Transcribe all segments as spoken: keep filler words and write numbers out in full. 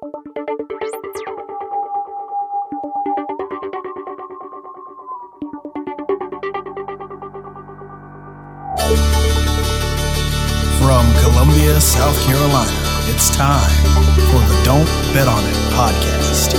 From Columbia, South Carolina, it's time for the Don't Bet On It podcast.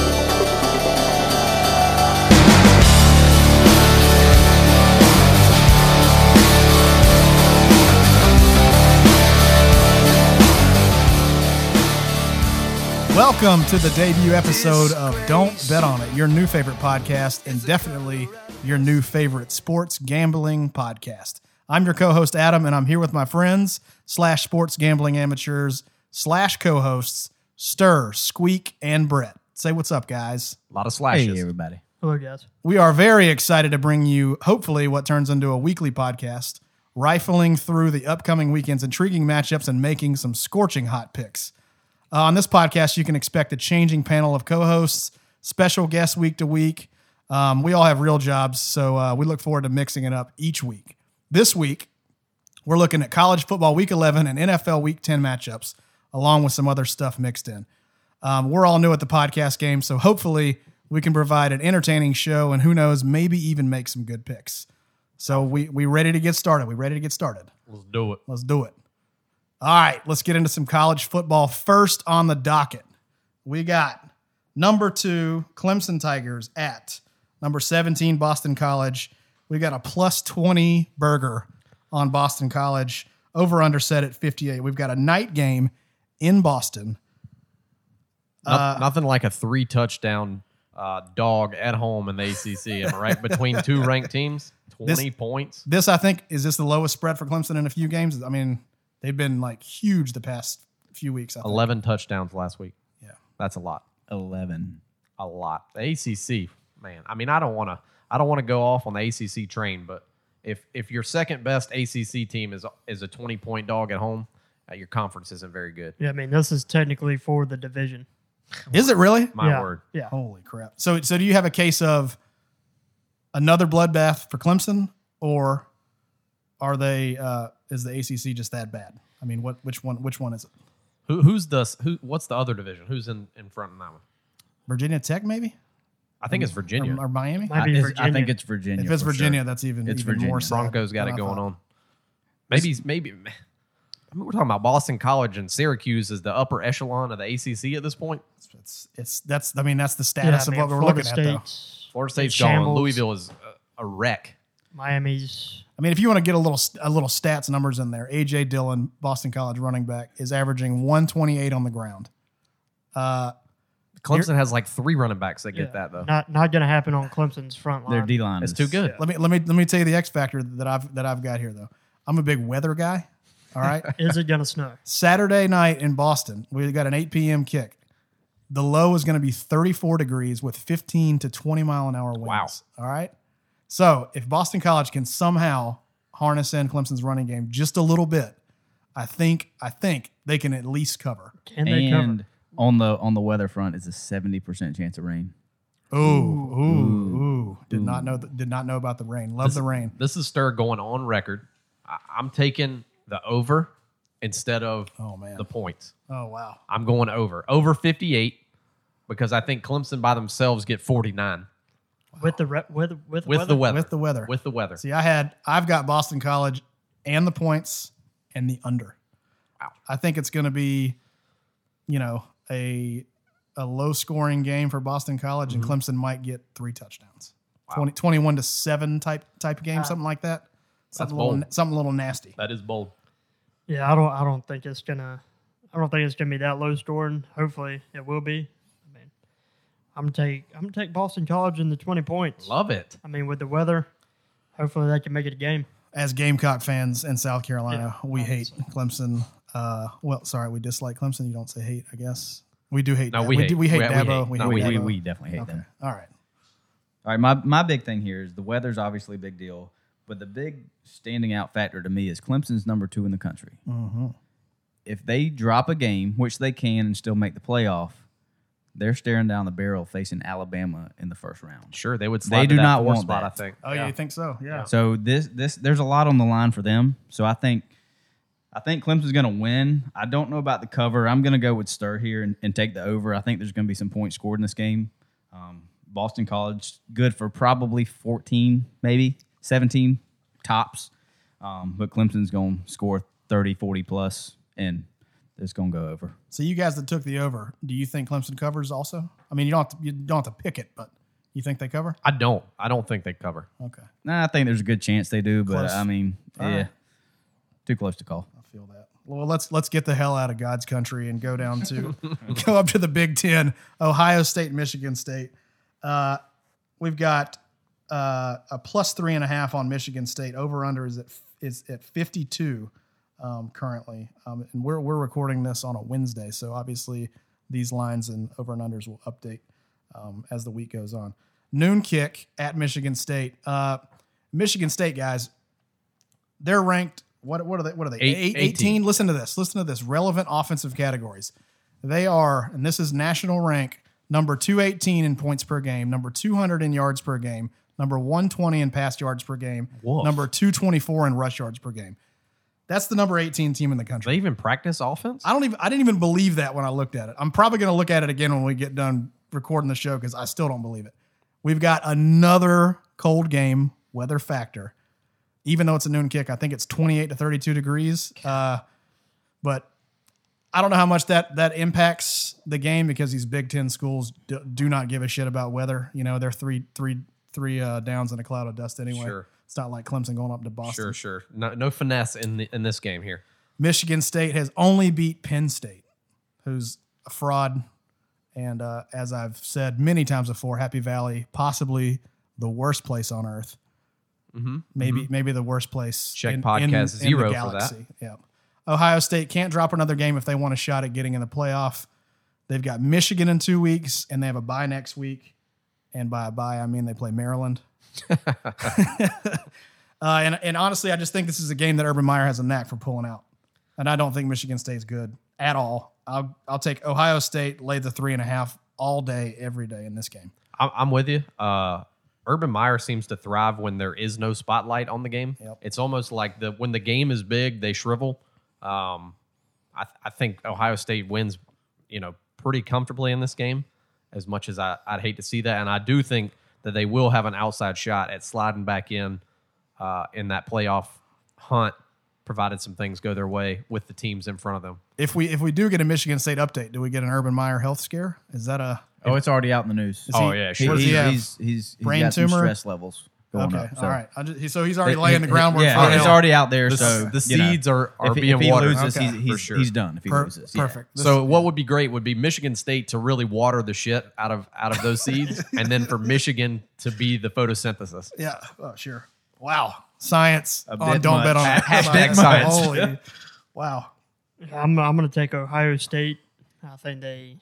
Welcome to the debut episode of Don't Bet On It, your new favorite podcast and definitely your new favorite sports gambling podcast. I'm your co-host, Adam, and I'm here with my friends slash sports gambling amateurs slash co-hosts, Stir, Squeak, and Brett. Say what's up, guys. A lot of slashes. Hey, everybody. Hello, guys. We are very excited to bring you, hopefully, what turns into a weekly podcast, rifling through the upcoming weekend's intriguing matchups and making some scorching hot picks. Uh, on this podcast, you can expect a changing panel of co-hosts, special guests week to week. Um, we all have real jobs, so uh, we look forward to mixing it up each week. This week, we're looking at college football week eleven and N F L week ten matchups, along with some other stuff mixed in. Um, we're all new at the podcast game, so hopefully we can provide an entertaining show and who knows, maybe even make some good picks. So we we ready to get started? We ready to get started? Let's do it. Let's do it. All right, let's get into some college football. First on the docket, we got number two, Clemson Tigers at number seventeen, Boston College. We got a plus twenty burger on Boston College, over under set at fifty-eight. We've got a night game in Boston. No, Uh, nothing like a three touchdown uh, dog at home in the A C C. Am I right? Between two ranked teams, twenty This- points. This, I think, is this the lowest spread for Clemson in a few games? I mean, they've been like huge the past few weeks. I think. eleven touchdowns last week. Yeah. That's a lot. eleven. A lot. The A C C, man. I mean, I don't want to. I don't want to go off on the A C C train, but if if your second best A C C team is is a twenty point dog at home, uh, your conference isn't very good. Yeah, I mean, this is technically for the division. Is it really? My yeah. word. Yeah. Holy crap. So so do you have a case of another bloodbath for Clemson, or are they uh, is the A C C just that bad? I mean, what which one which one is it? Who who's the who? What's the other division? Who's in, in front of that one? Virginia Tech maybe? I think it's Virginia. Or, or Miami? Might be I, Virginia. I think it's Virginia. If it's for Virginia, sure. that's even, It's even Virginia. more sad. Broncos got than it I going thought. on. Maybe, maybe. I mean, we're talking about Boston College and Syracuse as the upper echelon of the A C C at this point. It's it's that's I mean that's the yeah, status I mean, of what we're Florida looking at though. State's, Florida State's shambles. gone. Louisville is a, a wreck. Miami's. I mean, if you want to get a little a little stats numbers in there, A J Dillon, Boston College running back, is averaging one twenty-eight on the ground. Uh, Clemson has like three running backs that get yeah, that though. Not not going to happen on Clemson's front line. Their D line It's is too good. let me let me let me tell you the X factor that I've that I've got here though. I'm a big weather guy. All right. Is it going to snow? Saturday night in Boston, we got an eight p.m. kick. The low is going to be thirty-four degrees with fifteen to twenty mile an hour winds. Wow. All right. So if Boston College can somehow harness in Clemson's running game just a little bit, I think I think they can at least cover. Can they And cover? on the on the weather front is a seventy percent chance of rain. Ooh, ooh, ooh! Did not know. Did not know about the rain. Love This- the rain. This is Stir going on record. I, I'm taking the over instead of Oh man. the points. Oh wow. I'm going over. Over fifty-eight because I think Clemson by themselves get forty-nine With the re- with with, with the weather. With the weather. With the weather. See, I had I've got Boston College and the points and the under. Wow. I think it's going to be, you know, a a low scoring game for Boston College, Mm-hmm. and Clemson might get three touchdowns. twenty, twenty-one to seven type type game, Uh, something like that. Something a bold. little, something a little nasty. That is bold. Yeah, I don't I don't think it's gonna I don't think it's gonna be that low scoring. Hopefully it will be. I mean, I'm gonna take I'm gonna take Boston College in the twenty points. Love it. I mean, with the weather, hopefully they can make it a game. As Gamecock fans in South Carolina, Yeah, we hate Clemson. Uh, well, sorry, we dislike Clemson. You don't say hate, I guess. We do hate. No, Dab- we hate. do, we hate We- we Dabo. hate. We No, hate we, we, Dabo. we definitely hate Okay. them. All right. All right, my, my big thing here is the weather's obviously a big deal, but the big standing out factor to me is Clemson's number two in the country. Mm-hmm. If they drop a game, which they can and still make the playoff, they're staring down the barrel facing Alabama in the first round. Sure, they would slide They to do that not fourth want spot, that. I think. Oh, yeah. You think so? Yeah. So this this there's a lot on the line for them. So I think I think Clemson's going to win. I don't know about the cover. I'm going to go with Stir here and, and take the over. I think there's going to be some points scored in this game. Um, Boston College, good for probably fourteen, maybe seventeen tops. Um, but Clemson's going to score thirty, forty plus, and it's going to go over. So you guys that took the over, do you think Clemson covers also? I mean, you don't have to, you don't have to pick it, but you think they cover? I don't. I don't think they cover. Okay. Nah, I think there's a good chance they do, but Close. I mean, All yeah, right. too close to call. I feel that. Well, let's let's get the hell out of God's country and go down to go up to the Big Ten, Ohio State, Michigan State. Uh, we've got uh, a plus three and a half on Michigan State. Over under is at is at fifty-two um, currently, um, and we're we're recording this on a Wednesday, so obviously these lines and over and unders will update um, as the week goes on. Noon kick at Michigan State. Uh, Michigan State guys, they're ranked. What what are they? What are they? Eight, Eight, eighteen. eighteen. Listen to this. Listen to this. Relevant offensive categories. They are, and this is national rank, number two eighteen in points per game, number two hundred in yards per game, number one twenty in pass yards per game, Woof. number two twenty-four in rush yards per game. That's the number eighteen team in the Do country. they even practice offense? I don't even. I didn't even believe that when I looked at it. I'm probably going to look at it again when we get done recording the show because I still don't believe it. We've got another cold game weather factor. Even though it's a noon kick, I think it's twenty-eight to thirty-two degrees. Uh, but I don't know how much that that impacts the game because these Big Ten schools do, do not give a shit about weather. You know, they're three three three uh, downs in a cloud of dust anyway. Sure. It's not like Clemson going up to Boston. Sure, sure. No, no finesse in the, in this game here. Michigan State has only beat Penn State, who's a fraud. And uh, as I've said many times before, Happy Valley, possibly the worst place on earth. Mm-hmm. Maybe maybe the worst place. Check in, podcast in, zero in the for that. galaxy. Yeah. Ohio State can't drop another game if they want a shot at getting in the playoff. They've got Michigan in two weeks, and they have a bye next week. And by a bye, I mean they play Maryland. uh, and, and honestly, I just think this is a game that Urban Meyer has a knack for pulling out. And I don't think Michigan State's good at all. I'll I'll take Ohio State, lay the three and a half all day, every day in this game. I'm, I'm with you. Uh, Urban Meyer seems to thrive when there is no spotlight on the game. Yep. It's almost like the when the game is big, they shrivel. Um, I, I think Ohio State wins, you know, pretty comfortably in this game. As much as I, I'd hate to see that, and I do think that they will have an outside shot at sliding back in uh, in that playoff hunt, provided some things go their way with the teams in front of them. If we if we do get a Michigan State update, do we get an Urban Meyer health scare? Is that a Oh, it's already out in the news. Is Oh, he- yeah, He- sure. does he he's, have? he's, he's, he's brain got some tumor? stress levels going Okay, up. So. all right. I just, he, so he's already It- laying it- the groundwork Yeah, for it's it. already out there. The, so the you know, seeds are, are if, he- being if he watered loses, Okay. he's, he's, for sure. he's done. If he Per- loses, yeah. perfect. This- So what would be great would be Michigan State to really water the shit out of out of those seeds, and then for Michigan to be the photosynthesis. Yeah. Oh, sure. Wow. Science. A on bit Don't much. bet on it. Hashtag science. Holy. Wow. I'm I'm going to take Ohio State. I think they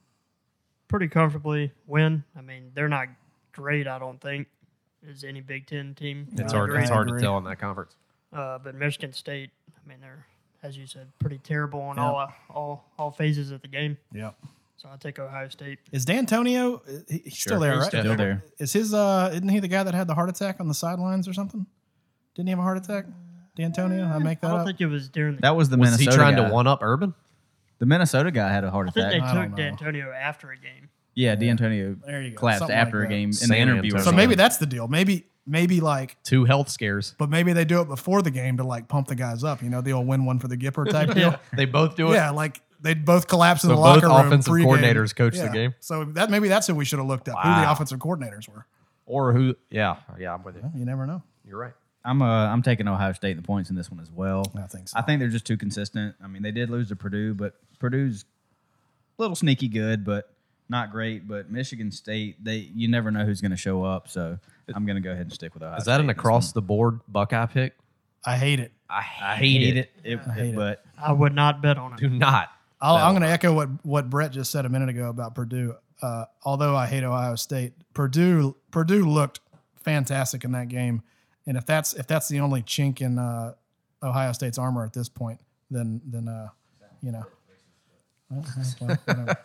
pretty comfortably win. I mean, they're not great, I don't think, as any Big Ten team. It's I hard. agree. It's hard I to agree. tell in that conference. Uh, but Michigan State, I mean, they're, as you said, pretty terrible on Yeah. all all all phases of the game. Yeah. So I'll take Ohio State. Is D'Antonio? he- He's still there, He's right? still Still there. Is his? Uh, isn't he the guy that had the heart attack on the sidelines or something? Didn't he have a heart attack? D'Antonio? I make I that don't up. think it was during the. That was the Was Minnesota he trying guy. to one up Urban? The Minnesota guy had a heart I think they attack. I don't took know. D'Antonio after a game. Yeah, D'Antonio There you go. collapsed Something after like a that. game in San the interview. Antonio. or So something. maybe that's the deal. Maybe maybe like, Two health scares. but maybe they do it before the game to like pump the guys up. You know, the old win one for the Gipper type deal. They both do it. Yeah, like they both collapse in So the both locker room. offensive pregame. coordinators coach the Yeah. game? So that maybe that's who we should have looked up. Who the Wow. offensive coordinators were. Or who? Yeah, yeah. I'm with you. You never know. You're right. I'm uh, I'm taking Ohio State in the points in this one as well. I think so. I think they're just too consistent. I mean, they did lose to Purdue, but Purdue's a little sneaky good, but not great. But Michigan State, they you never know who's going to show up. So I'm going to go ahead and stick with Ohio. Is that State an in this across one. the board Buckeye pick? I hate it. I I hate, hate it. it, It- I hate it. but I would not bet on it. Do not. I'll, No. I'm going to echo what, what Brett just said a minute ago about Purdue. Uh, although I hate Ohio State, Purdue Purdue looked fantastic in that game, and if that's if that's the only chink in uh, Ohio State's armor at this point, then then uh, you know. Well, well, whatever.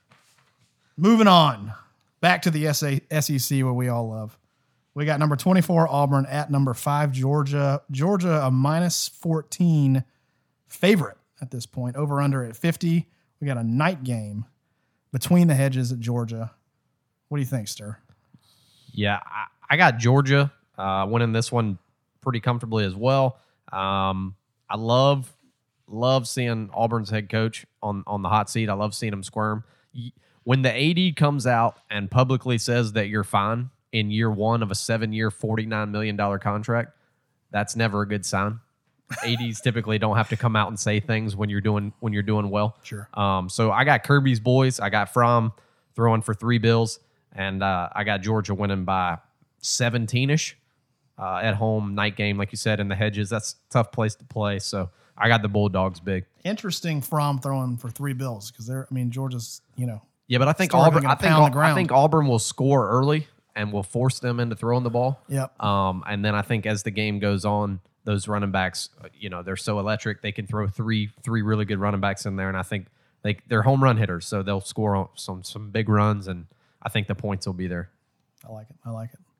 Moving on, back to the S A S E C where we all love. We got number twenty-four Auburn at number five Georgia. Georgia a minus fourteen favorite at this point. Over under at fifty. We got a night game between the hedges at Georgia. What do you think, Stir? Yeah, I, I got Georgia uh, winning this one pretty comfortably as well. Um, I love love seeing Auburn's head coach on, on the hot seat. I love seeing him squirm. When the A D comes out and publicly says that you're fine in year one of a seven-year, forty-nine million dollars contract, that's never a good sign. A Ds typically don't have to come out and say things when you're doing when you're doing well. Sure. Um, so I got Kirby's boys. I got Fromm throwing for three bills, and uh, I got Georgia winning by seventeen-ish uh, at home. Night game, like you said, in the hedges. That's a tough place to play. So I got the Bulldogs big. Interesting Fromm throwing for three bills because they're, I mean, Georgia's, you know. Yeah, but I think Starting Auburn. to I think pound the Au- I ground. think Auburn will score early and will force them into throwing the ball. Yep. Um, and then I think as the game goes on, those running backs, uh, you know, they're so electric. They can throw three three really good running backs in there, and I think they they're home run hitters, so they'll score on some some big runs, and I think the points will be there. I like it. I like it.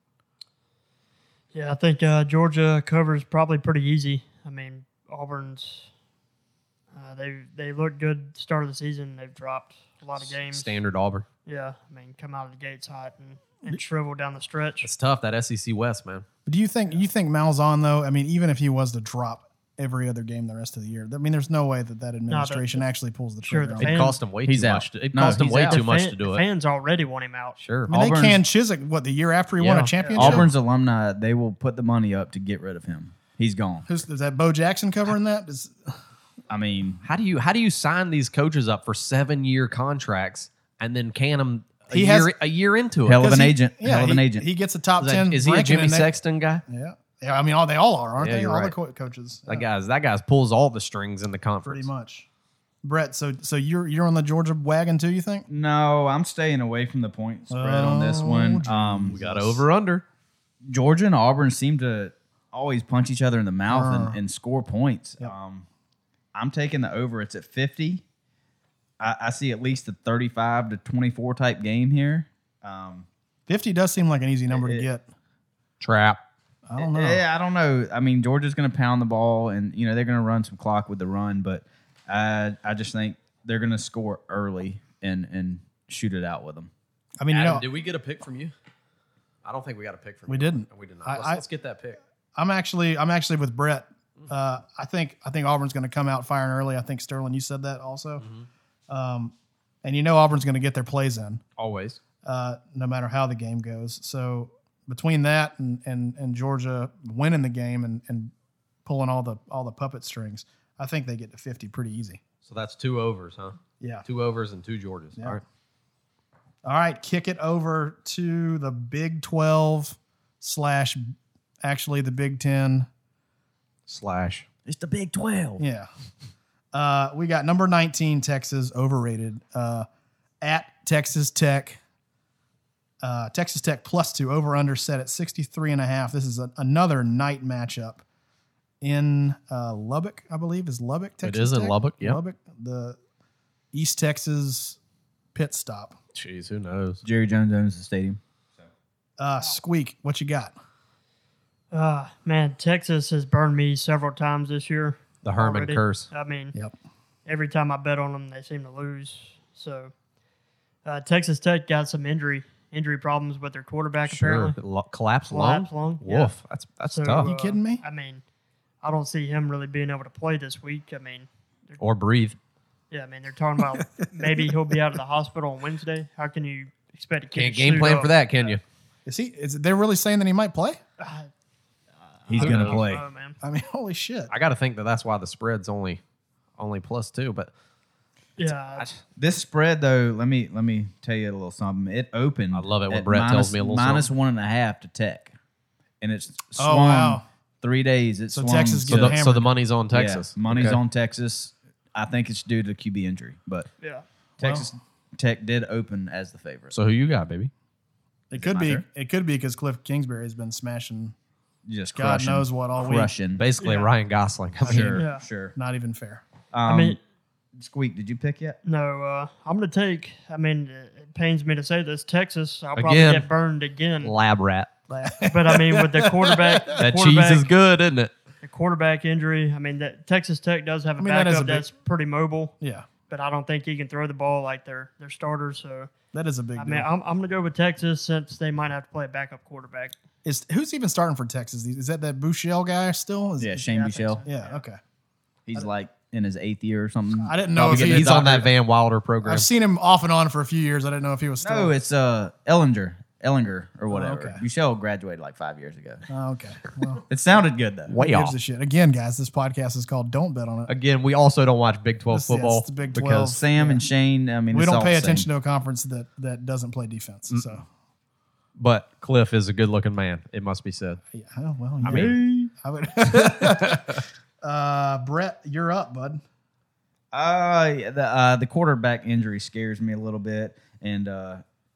Yeah, I think uh, Georgia covers probably pretty easy. I mean, Auburn's uh, they they look good start of the season. They've dropped a lot of games. Standard Auburn. Yeah, I mean, come out of the gates hot and, and shrivel down the stretch. It's tough, that S E C West, man. But do you think you think Malzahn though? I mean, even if he was to drop every other game the rest of the year, I mean, there's no way that that administration actually pulls the Sure, trigger. the on It it. fans- cost them way He's too out. much. To, it No, cost them he's way out. too The much fan- to do the it. fans already want him out. Sure. I mean, they Auburn's- canned Chiswick what the year after he won Yeah. a championship. Auburn's alumni, they will put the money up to get rid of him. He's gone. Who's is that? Bo Jackson covering that? Is, I mean, How do you how do you sign these coaches up for seven year contracts and then can them a He year has- a year into it? hell of 'cause an he- agent. Yeah, hell of an he, agent. He gets a top Is, ten. that, is he a ranking Jimmy and they- Sexton guy? Yeah. Yeah, I mean, all they all are, aren't Yeah, they? you're All the right. co- coaches. That Yeah, guy's that guy's pulls all the strings in the conference. pretty much. Brett, so so you're you're on the Georgia wagon too? You think? no, I'm staying away from the point spread on this Oh, one. Um, We got over under. Georgia and Auburn seem to always punch each other in the mouth Uh. and, and score points. Yep. Um, I'm taking the over. It's at fifty. I, I see at least a thirty-five to twenty-four type game here. Um, Fifty does seem like an easy number to It- get. Trap. I don't know. Yeah, I don't know. I mean, Georgia's going to pound the ball, and you know they're going to run some clock with the run, but I I just think they're going to score early and and shoot it out with them. I mean, you know, did we get a pick from you? I don't think we got a pick from We you. didn't. We did not. I- Let's, I- let's get that pick. I'm actually I'm actually with Brett. Uh, I think I think Auburn's going to come out firing early. I think Sterling, you said that also. Um, and you know Auburn's going to get their plays in, Always. uh, no matter how the game goes. So between that and and, and Georgia winning the game and, and pulling all the all the puppet strings, I think they get to fifty pretty easy. So that's two overs, huh? Yeah. Two overs and two Georgias. Yeah. All right. All right, kick it over to the Big twelve slash actually the Big Ten. Slash. It's the Big twelve. Yeah. Uh, we got number nineteen, Texas, overrated. Uh, at Texas Tech. Uh, Texas Tech plus two, over under set at sixty-three and a half. This is a, another night matchup in uh, Lubbock, I believe. Is Lubbock, Texas is in Tech? Lubbock, yeah. Lubbock, the East Texas pit stop. Jeez, who knows? Jerry Jones owns the stadium. Uh, Squeak, what you got? Uh, man, Texas has burned me several times this year. The Herman already. curse. I mean, Yep. every time I bet on them, they seem to lose. So, uh, Texas Tech got some injury injury problems with their quarterback. Sure. Apparently, Lo- collapse lung. Collapse lung, Woof. yeah. That's that's So, tough. You uh, kidding me? I mean, I don't see him really being able to play this week. I mean, Or breathe. yeah, I mean, they're talking about maybe he'll be out of the hospital on Wednesday. How can you expect a kid Can't to game suit plan up? for that, can you? Is he? Is they really saying that he might play? Uh, He's Who going to knows? play. oh, man. I mean, holy shit! I got to think that that's why the spread's only only plus two. But Yeah, This spread, though, let me let me tell you a little something. It opened. I love it when at Brett tells minus- me a little minus something. one and a half to Tech, and it's Oh, swung wow. three days. It's So swung, Texas so Get the, hammered. so the money's on yeah, Texas. money's Okay. on Texas. I think it's due to Q B injury, but yeah. Texas Tech did open as the favorite. So who you got, baby? It could be. matter? It could be because Cliff Kingsbury has been smashing. Just God crushing, knows what all week. crushing. Basically Yeah. Ryan Gosling. I mean, Sure, Yeah. sure. Not even fair. Um, I mean, Squeak, did you pick yet? no, uh, I'm going to take, I mean, it pains me to say this, Texas, I'll probably Again. get burned again. Lab rat. But, I mean, with the quarterback, That cheese quarterback, is good, isn't it? the quarterback injury. I mean, that Texas Tech does have a I mean, that is backup a big- that's pretty mobile, Yeah, but I don't think he can throw the ball like their their starters. So that is a big I deal. mean, I'm, I'm going to go with Texas since they might have to play a backup quarterback. Is who's even starting for Texas? Is that that Bouchel guy still? Is, Yeah, Shane Yeah, I think Buechele. so. Yeah. Okay. He's like in his eighth year or something. I didn't know No, if he he's had, on that Van Wilder program. I've seen him off and on for a few years. I didn't know if he was still. No, it's uh Ellinger, Ellinger or whatever. okay. Buechele graduated like five years ago. Oh, okay. Well, It sounded good though. Way who gives off. a shit. Again, guys, this podcast is called "Don't Bet on It." Again, we also don't watch Big twelve This- yeah, football it's the Big twelve. because Sam and Shane. I mean, We it's don't all pay the same. attention to a conference that that doesn't play defense. So, but Cliff is a good-looking man. It must be said. yeah, oh, well, I yeah. mean, I would. uh, Brett, you're up, bud. Uh, yeah, the uh, the quarterback injury scares me a little bit, and uh,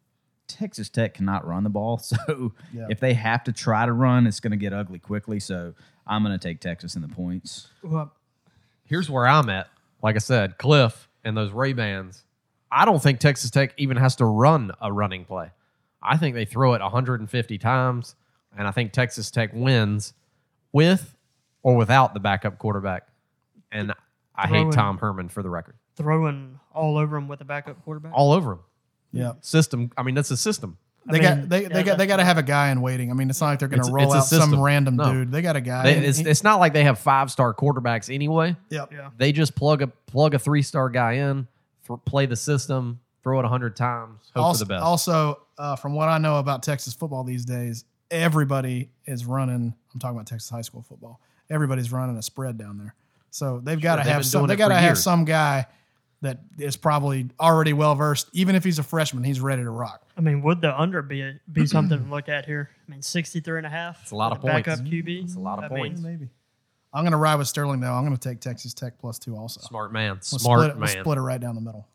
Texas Tech cannot run the ball. So Yeah. if they have to try to run, it's going to get ugly quickly. So I'm going to take Texas in the points. Well, here's where I'm at. Like I said, Cliff and those Ray-Bans, I don't think Texas Tech even has to run a running play. I think they throw it one hundred fifty times, and I think Texas Tech wins with or without the backup quarterback. And I hate Throwing- Tom Herman for the record. throwing all over him with a backup quarterback. All over him. Yeah. System. I mean, that's a system. They I got mean, they, yeah, they got they got to have a guy in waiting. I mean, it's not like they're going to It's- roll it's a out some system. random No. dude. They got a guy. They, and it's, he- it's not like they have five-star quarterbacks anyway. yep. Yeah. They just plug a plug a three-star guy in, for, play the system, throw it one hundred times, hope Also, for the best. also uh, from what I know about Texas football these days, everybody is running. I'm talking about Texas high school football. Everybody's running a spread down there, so they've got to they've have been some. doing They it got to for have years. some guy that is probably already well versed. Even if he's a freshman, he's ready to rock. I mean, would the under be a, be something to look at here? I mean, sixty-three and a half. It's a lot of with points. Backup Q B. It's a lot of I mean, points. Maybe. I'm going to ride with Sterling though. I'm going to take Texas Tech plus two also. Smart man. We'll Smart split it, man. We'll split it right down the middle.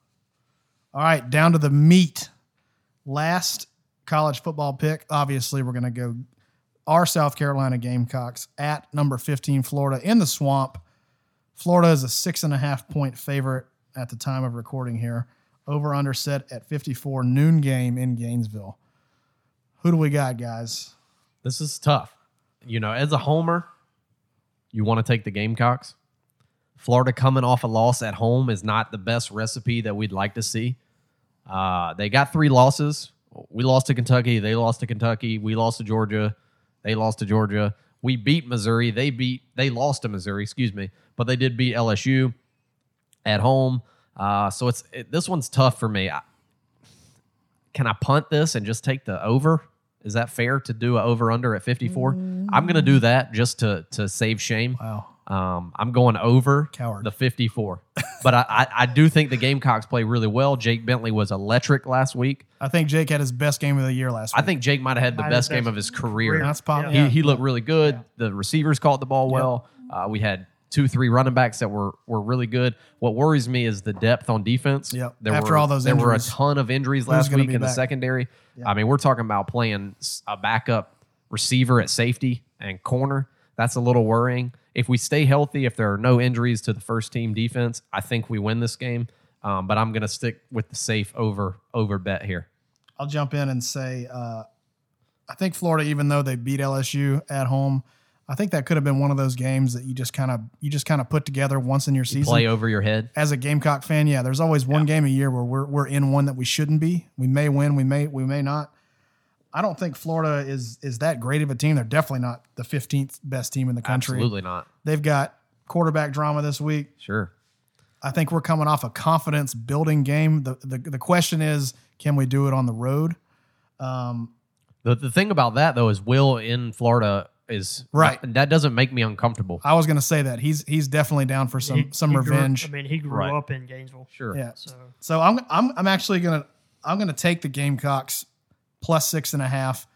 All right, down to the meat. Last college football pick. Obviously, we're going to go our South Carolina Gamecocks at number fifteen, Florida, in the swamp. Florida is a six and a half point favorite at the time of recording here. Over under set at fifty-four, noon game in Gainesville. Who do we got, guys? This is tough. You know, as a homer, you want to take the Gamecocks. Florida coming off a loss at home is not the best recipe that we'd like to see. Uh, they got three losses. We lost to Kentucky. They lost to Kentucky. We lost to Georgia. They lost to Georgia. We beat Missouri. They beat. They lost to Missouri. Excuse me, but they did beat L S U at home. Uh, so it's it, this one's tough for me. I, can I punt this and just take the over? Is that fair to do an over under at fifty-four? I'm going to do that just to to save shame. Wow. Um, I'm going over Coward. the fifty-four. But I, I, I do think the Gamecocks play really well. Jake Bentley was electric last week. I think Jake had his best game of the year last week. I think Jake might have had the Might have best best game of his career. That's probably He, yeah. he looked really good. The receivers caught the ball well. Uh, we had two, three running backs that were were really good. What worries me is the depth on defense. Yep. There After were, all those there were a injuries. ton of injuries last gonna week be in the back? secondary. I mean, we're talking about playing s- a backup receiver at safety and corner. That's a little worrying. If we stay healthy, if there are no injuries to the first team defense, I think we win this game. Um, but I'm going to stick with the safe over over bet here. I'll jump in and say uh, I think Florida, even though they beat L S U at home, I think that could have been one of those games that you just kind of you just kind of put together once in your season. Play over your head. As a Gamecock fan, yeah, there's always one game a year where we're we're in one that we shouldn't be. We may win, we may we may not. I don't think Florida is is that great of a team. They're definitely not the fifteenth best team in the country. Absolutely not. They've got quarterback drama this week. Sure. I think we're coming off a confidence building game. The, the the question is, can we do it on the road? Um, The the thing about that though is Will in Florida is Right. That doesn't make me uncomfortable. I was going to say that he's he's definitely down for some He- some he grew- revenge. I mean, he grew Right. up in Gainesville. Sure. Yeah. So So I'm I'm I'm actually gonna I'm gonna take the Gamecocks plus six and a half.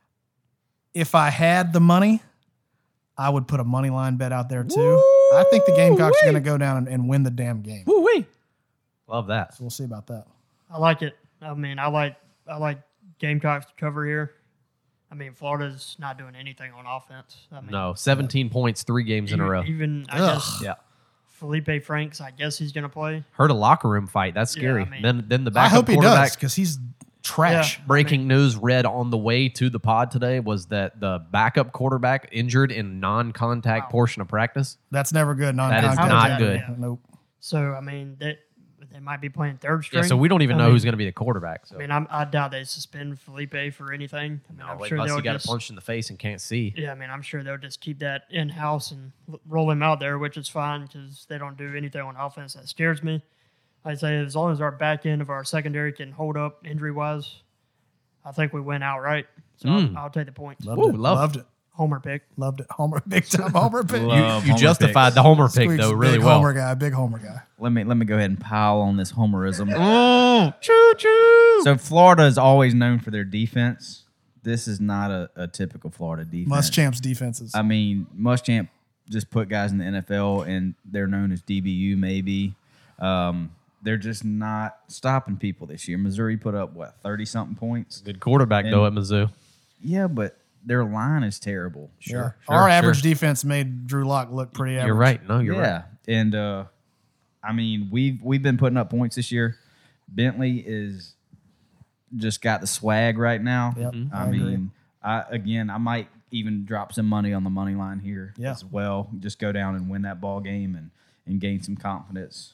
If I had the money, I would put a money line bet out there too. I think the Gamecocks are gonna go down and, and win the damn game. Woo wee. Love that. So we'll see about that. I like it. I mean, I like I like Gamecocks to cover here. I mean, Florida's not doing anything on offense. I mean, No, seventeen points, three games in a even, row. even I Ugh. guess Yeah. Felipe Franks, I guess he's going to play. Heard a locker room fight. That's Yeah, scary. I mean- then then the I backup hope he quarterback. does because he's trash. Yeah. Breaking news read on the way to the pod today was that the backup quarterback injured in non-contact Wow. portion of practice. That's never good. That is Non-contact. not good. Yeah, nope. So, I mean, they, they might be playing third string. Yeah, so we don't even I know mean, who's going to be the quarterback. So. I mean, I'm, I doubt they suspend Felipe for anything. I mean, no, I'm unless sure they'll he got just, a punch in the face and can't see. Yeah, I mean, I'm sure they'll just keep that in house and l- roll him out there, which is fine because they don't do anything on offense that scares me. I say as long as our back end of our secondary can hold up injury wise, I think we win outright. So Mm. I'll, I'll take the points. Loved Ooh, it. love- Loved it. Homer pick. Loved it. Homer, big time Homer pick. Love You, you Homer justified picks. the Homer pick, Squeaks, though, really big well. Homer guy, big Homer guy. Let me let me go ahead and pile on this homerism. Mm, choo choo. So Florida is always known for their defense. This is not a, a typical Florida defense. Muschamp's defenses. I mean, Muschamp just put guys in the N F L, and they're known as D B U maybe. Um, they're just not stopping people this year. Missouri put up, what, thirty-something points? Good quarterback, And- though, at Mizzou. Yeah, but their line is terrible. Yeah. Sure, Our sure. average defense made Drew Lock look pretty average. You're right. No, you're yeah. right. And, uh, I mean, we've, we've been putting up points this year. Bentley is just got the swag right now. Yep, I, I agree. mean, I again, I might even drop some money on the money line here Yeah. as well. Just go down and win that ball game and, and gain some confidence.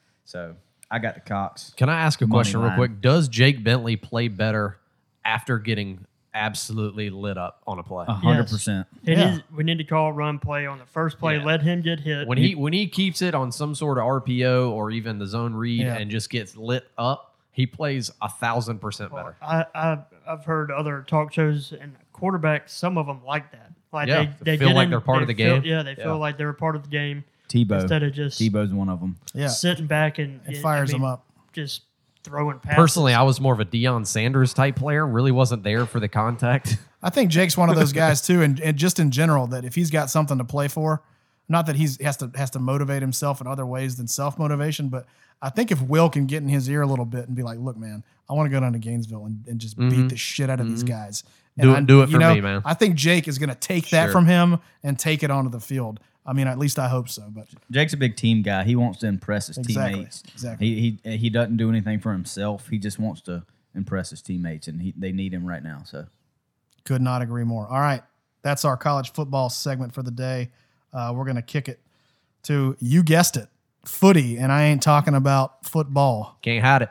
So I got the Cox. Can I ask a Money question real line. quick? Does Jake Bentley play better after getting absolutely lit up on a play? A hundred percent. It Yeah. is- we need to call run play on the first play. Yeah. Let him get hit. When he when he keeps it on some sort of R P O or even the zone read Yeah. and just gets lit up, he plays a thousand percent better. I, I I've heard other talk shows and quarterbacks. Some of them like that. Like Yeah, they, they feel get like in- they're part they of the feel- game. Yeah, they Yeah. feel like they're a part of the game Tebow. instead of just Tebow's one of them. Yeah. sitting back and It I fires mean, them up. Just throwing passes. Personally, I was more of a Deion Sanders type player. Really wasn't there for the contact. I think Jake's one of those guys too, and, and just in general, that if he's got something to play for, not that he's has to has to motivate himself in other ways than self motivation, but I think if Will can get in his ear a little bit and be like, "Look, man, I want to go down to Gainesville and, and just beat the shit out of these guys." And Do it- I, do it you for know, me, man. I think Jake is going to take that Sure. from him and take it onto the field. I mean, at least I hope so. But Jake's a big team guy. He wants to impress his Exactly, teammates. exactly. He, he he doesn't do anything for himself. He just wants to impress his teammates, and he, they need him right now. So could not agree more. All right, that's our college football segment for the day. Uh, we're going to kick it to, you guessed it, footy, and I ain't talking about football. Can't hide it.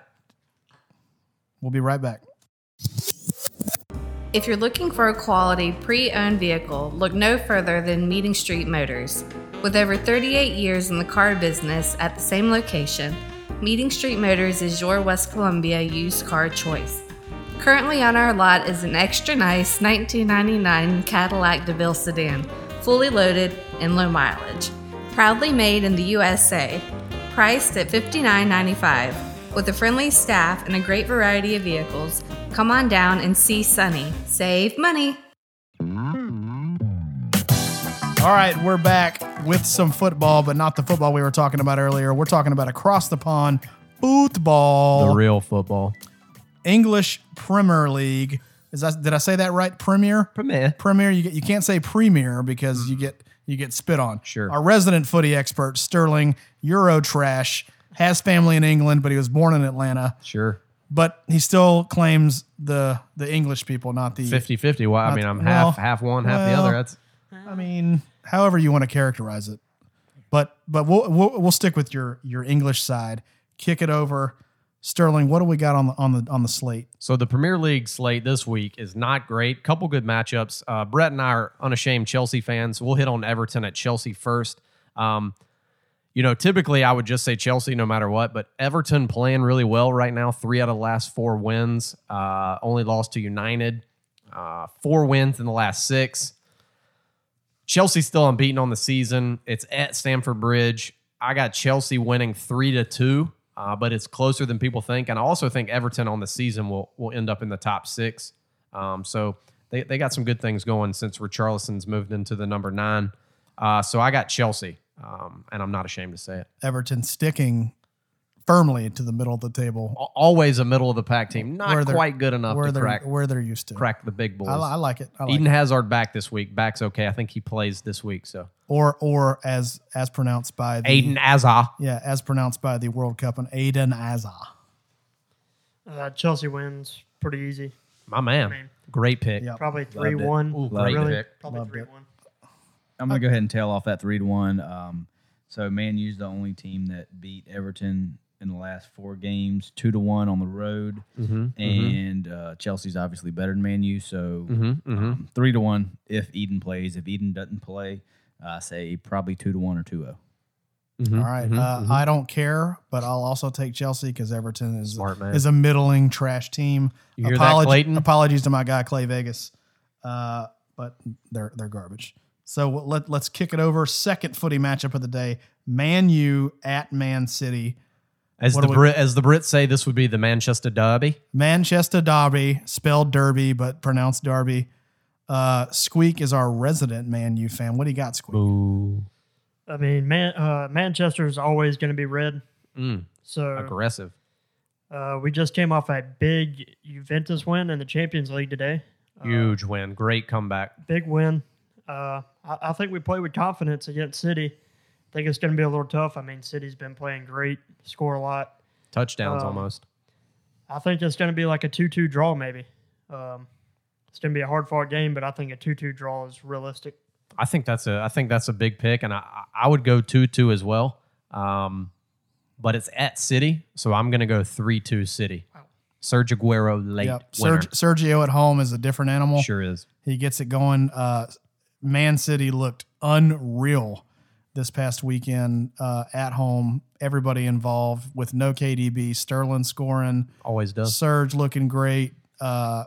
We'll be right back. If you're looking for a quality pre-owned vehicle, look no further than Meeting Street Motors. With over thirty-eight years in the car business at the same location, Meeting Street Motors is your West Columbia used car choice. Currently on our lot is an extra nice nineteen ninety-nine Cadillac DeVille sedan, fully loaded and low mileage. Proudly made in the U S A, priced at fifty-nine ninety-five. With a friendly staff and a great variety of vehicles, come on down and see Sunny. Save money. All right, we're back with some football, but not the football we were talking about earlier. We're talking about across the pond football. The real football. English Premier League. Is that, did I say that right? Premier? Premier. Premier. You get, you can't say premier because you get you get spit on. Sure. Our resident footy expert, Sterling, Euro trash, has family in England, but he was born in Atlanta. Sure. But he still claims the the English people, not the fifty-fifty. Well, I mean, I'm Well, half half one, half the well, other. That's I mean, however you want to characterize it. But but we'll we'll, we'll stick with your your English side. Kick it over, Sterling. What do we got on the on the on the slate? So the Premier League slate this week is not great. Couple good matchups. Uh, Brett and I are unashamed Chelsea fans. We'll hit on Everton at Chelsea first. Um, you know, typically I would just say Chelsea no matter what, but Everton playing really well right now. Three out of the last four wins. Uh, only lost to United. Uh, four wins in the last six. Chelsea's still unbeaten on the season. It's at Stamford Bridge. I got Chelsea winning three to two. Uh, but it's closer than people think. And I also think Everton on the season will will end up in the top six. Um, so they, they got some good things going since Richarlison's moved into the number nine. Uh, so I got Chelsea, um, and I'm not ashamed to say it. Everton sticking firmly to the middle of the table. Al- Always a middle of the pack team. Where Not they're- quite good enough where to they're crack where they're used to. crack the big boys. I, li- I like it. I like Eden it. Hazard back this week. Back's okay. I think he plays this week. So Or or as as pronounced by the Aiden Hazard. yeah as pronounced by the World Cup and Aiden Azar. Uh, Chelsea wins pretty easy. My man. I mean, Great pick. Yep. Probably it. three one. Ooh, Loved great it. Really, pick. probably Loved three it. one. I'm gonna go ahead and tail off that three to one. Um, so Man U's the only team that beat Everton in the last four games, two to one on the road, Mm-hmm, and uh, Chelsea's obviously better than Man U. So mm-hmm, mm-hmm. um, three to one if Eden plays. If Eden doesn't play, I say probably two to one or two zero. Mm-hmm, All right. mm-hmm, uh, mm-hmm. I don't care, but I'll also take Chelsea because Everton is Smart man. is a middling trash team. You hear that, Clayton? Apologies to my guy Clay Vegas, uh, but they're they're garbage. So let let's kick it over. Second footy matchup of the day: Man U at Man City. As What the do we- Brit, as the Brits say, this would be the Manchester Derby. Manchester Derby, spelled Derby but pronounced Derby. Uh, Squeak is our resident Man U fan. What do you got, Squeak? Ooh, I mean, man, uh, Manchester is always going to be red. mm, So aggressive. uh, we just came off a big Juventus win in the Champions League today. Uh, Huge win. Great comeback. Big win. Uh, I, I think we play with confidence against City. I think it's going to be a little tough. I mean, City's been playing great, score a lot. Touchdowns Um, almost. I think it's going to be like a two two draw, maybe. Um, it's going to be a hard fought game, but I think a two two draw is realistic. I think that's a I think that's a big pick, and I I would go two two as well. Um, but it's at City, so I'm gonna go three two City. Sergio Aguero late Yep. winner. Serg- Sergio at home is a different animal. Sure is. He gets it going. Uh, Man City looked unreal this past weekend uh, at home. Everybody involved with no K D B. Sterling scoring. Always does. Surge looking great. Uh,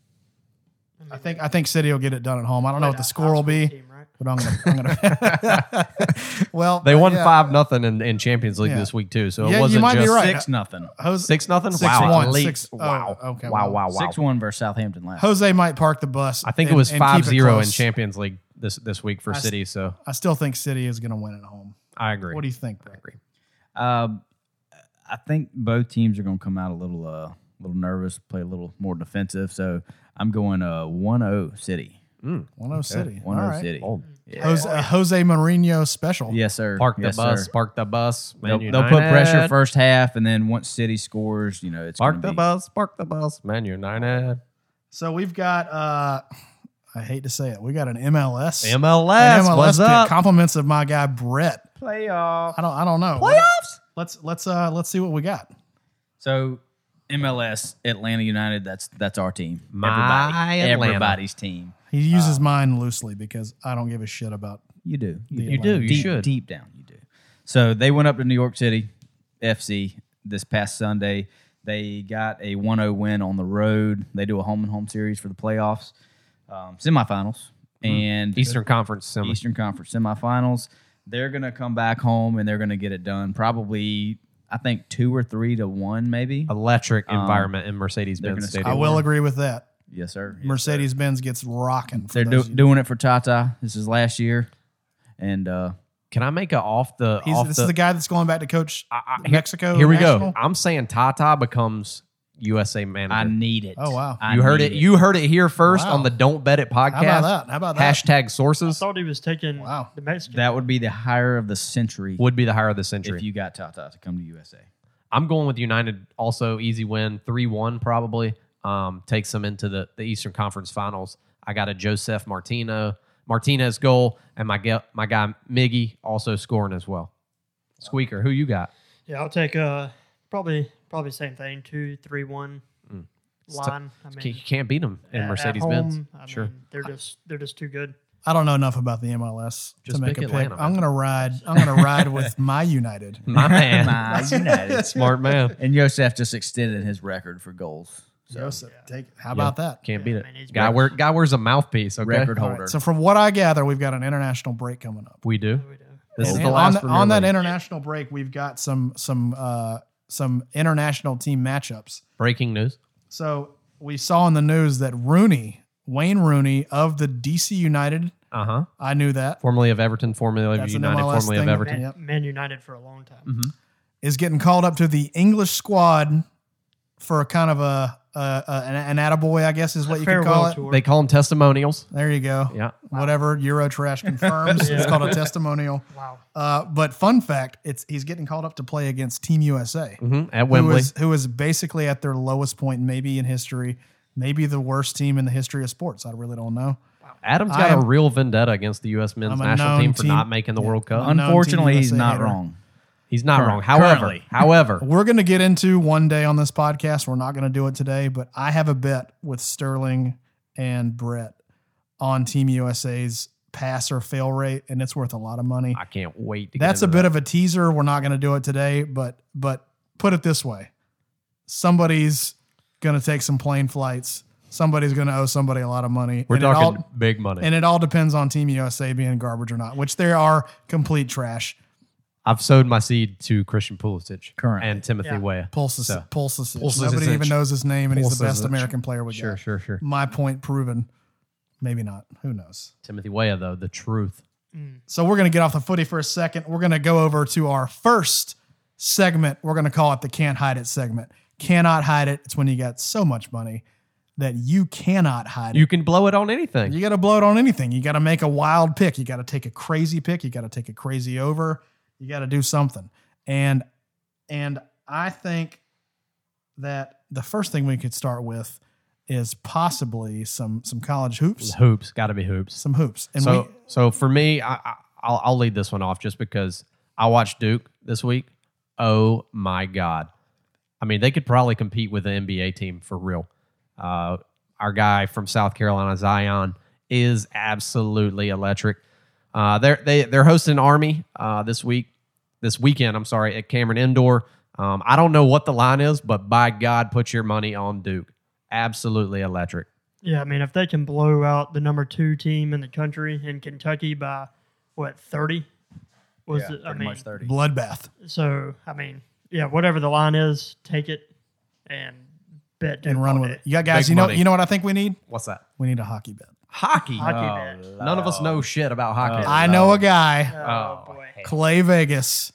I think I think City will get it done at home. I don't know what the score will be, Team, right? but I'm gonna. I'm gonna well, They won yeah. five nothing in, in Champions League Yeah. this week too, so Yeah, it you wasn't might be just right. Six nothing. Jose, six nothing. Six Wow, one, elite. six- oh, wow, okay, wow, well. wow, wow. Six one versus Southampton last. Jose might park the bus. I think and- it was and five keep it zero in close. Champions League this this week for I s- City. So I still think City is going to win at home. I agree. What do you think? I agree. Um, I think both teams are going to come out a little, uh, little nervous, play a little more defensive. So I'm going uh one zero City. one oh City. One All zero right. City. Oh. Yeah. Jose, a Jose Mourinho special. Yes, sir. Park the yes, bus. Sir. Park the bus. Man They'll, they'll put United. pressure first half, and then once City scores, you know it's Park gonna the be, bus. Park the bus. Man United. So we've got. Uh, I hate to say it. We got an M L S. M L An S. M L S What's pick. up? Compliments of my guy Brett. Playoff. I don't. I don't know. Playoffs. Let's let's uh let's see what we got. So M L S Atlanta United. That's that's our team. My Everybody, Atlanta. everybody's team. He uses mine loosely because I don't give a shit about. You do. You, You do. You deep, should. Deep down, you do. So they went up to New York City F C this past Sunday. They got a one oh win on the road. They do a home and home series for the playoffs, um, semifinals, and Eastern Conference semi. Eastern Conference semifinals. They're going to come back home and they're going to get it done. Probably, I think, two or three to one, maybe. Electric Um, environment in they're Mercedes-Benz gonna Stadium. I will agree with that. Yes, sir. Yes, Mercedes Benz gets rocking. for They're do- those of you- doing it for Tata. This is last year. And uh, Can I make a off the He's, off this the, is the guy that's going back to coach I- I- Mexico. Here we national? go. I'm saying Tata becomes U S A manager. I need it. Oh, wow. I you heard need it. You heard it here first Wow. on the Don't Bet It podcast. How about that? How about that? Hashtag I sources thought he was taking Wow. the Mexican. That would be the hire of the century would be the hire of the century. if you got Tata to come to U S A. I'm going with United. Also, easy win, three one probably. Um, takes them into the, the Eastern Conference Finals. I got a Joseph Martino Martinez goal, and my ge- my guy Miggy also scoring as well. Squeaker, who you got? Yeah, I'll take uh probably probably same thing. Two, three, one Mm. line. I You mean, can't beat them in at- at Mercedes Benz. home, I Sure. mean, they're just they're just too good. I don't know enough about the M L S Just to make pick a pick. Atlanta, I'm man. gonna ride. I'm gonna ride with my United. My man, My United. smart man. And Yosef just extended his record for goals. So, Joseph, take it. How about that? Can't Yeah, beat I it. mean, he's Guy, great. wear, guy wears a mouthpiece. Okay, record All holder. right, so from what I gather, we've got an international break coming up. we do. We do. This is And the on, last that- Premier on that League. international break, we've got some some uh, some international team matchups. Breaking news. So we saw in the news that Rooney, Wayne Rooney of the D C United, Uh huh. I knew that, Formerly of Everton, formerly of That's an United, M L S formerly of thing. Everton. Man, Yep. Man United for a long time. is getting called up to the English squad for a kind of a uh, uh, an, an attaboy, I guess is what you can Farewell call it. tour. They call them testimonials. There you go. Yeah. Whatever Eurotrash confirms, it's called a testimonial. Wow. Uh, but fun fact, it's he's getting called up to play against Team U S A, Mhm, at who Wembley. is who is basically at their lowest point, maybe in history, maybe the worst team in the history of sports. I really don't know. Adam's I got am- a real vendetta against the U S men's I'm a national known team for team- not making the World Cup. Unknown Unfortunately, Team he's U S A not hater. wrong. He's not Current- wrong. However, currently. however, We're going to get into one day on this podcast. We're not going to do it today, but I have a bet with Sterling and Brett on Team U S A's pass or fail rate, and it's worth a lot of money. I can't wait to That's get a into bit that. of a teaser. We're not going to do it today, but but put it this way: somebody's going to take some plane flights. Somebody's going to owe somebody a lot of money. We're and it talking all- big money. and it all depends on Team U S A being garbage or not, which they are complete trash. I've sowed my seed to Christian Pulisic Currently. and Timothy Yeah. Weah. Pulsis, So, Pulisic. Pulisic. Nobody even knows his name, and he's the best Pulisic. American player we Sure, got. sure, sure. My point proven. Maybe not. Who knows? Timothy Weah, though, the truth. So we're going to get off the footy for a second. We're going to go over to our first segment. We're going to call it the Can't Hide It segment. Cannot hide it. It's when you got so much money that you cannot hide it. You can blow it on anything. You got to blow it on anything. You got to make a wild pick. You got to take a crazy pick. You got to take a crazy over. You got to do something. And and I think that the first thing we could start with is possibly some some college hoops, Hoops, got to be hoops. some hoops. And so, we, so for me, I, I, I'll, I'll lead this one off just because I watched Duke this week. Oh my God! I mean, they could probably compete with the N B A team for real. Uh, our guy from South Carolina, Zion, is absolutely electric. Uh, they're they they're hosting Army uh, this week, this weekend. I'm sorry, at Cameron Indoor. Um, I don't know what the line is, but by God, put your money on Duke. Absolutely electric. Yeah, I mean, if they can blow out the number two team in the country in Kentucky by what thirty was Yeah, it? I pretty mean, much thirty. bloodbath. so I mean, yeah, whatever the line is, take it and bet Duke And run all with day. it. Yeah, guys, Big you know money. you know what I think we need? What's that? We need a hockey bet. Hockey. Hockey bet. None of us know shit about hockey. I know a guy, Oh, boy. Clay Vegas.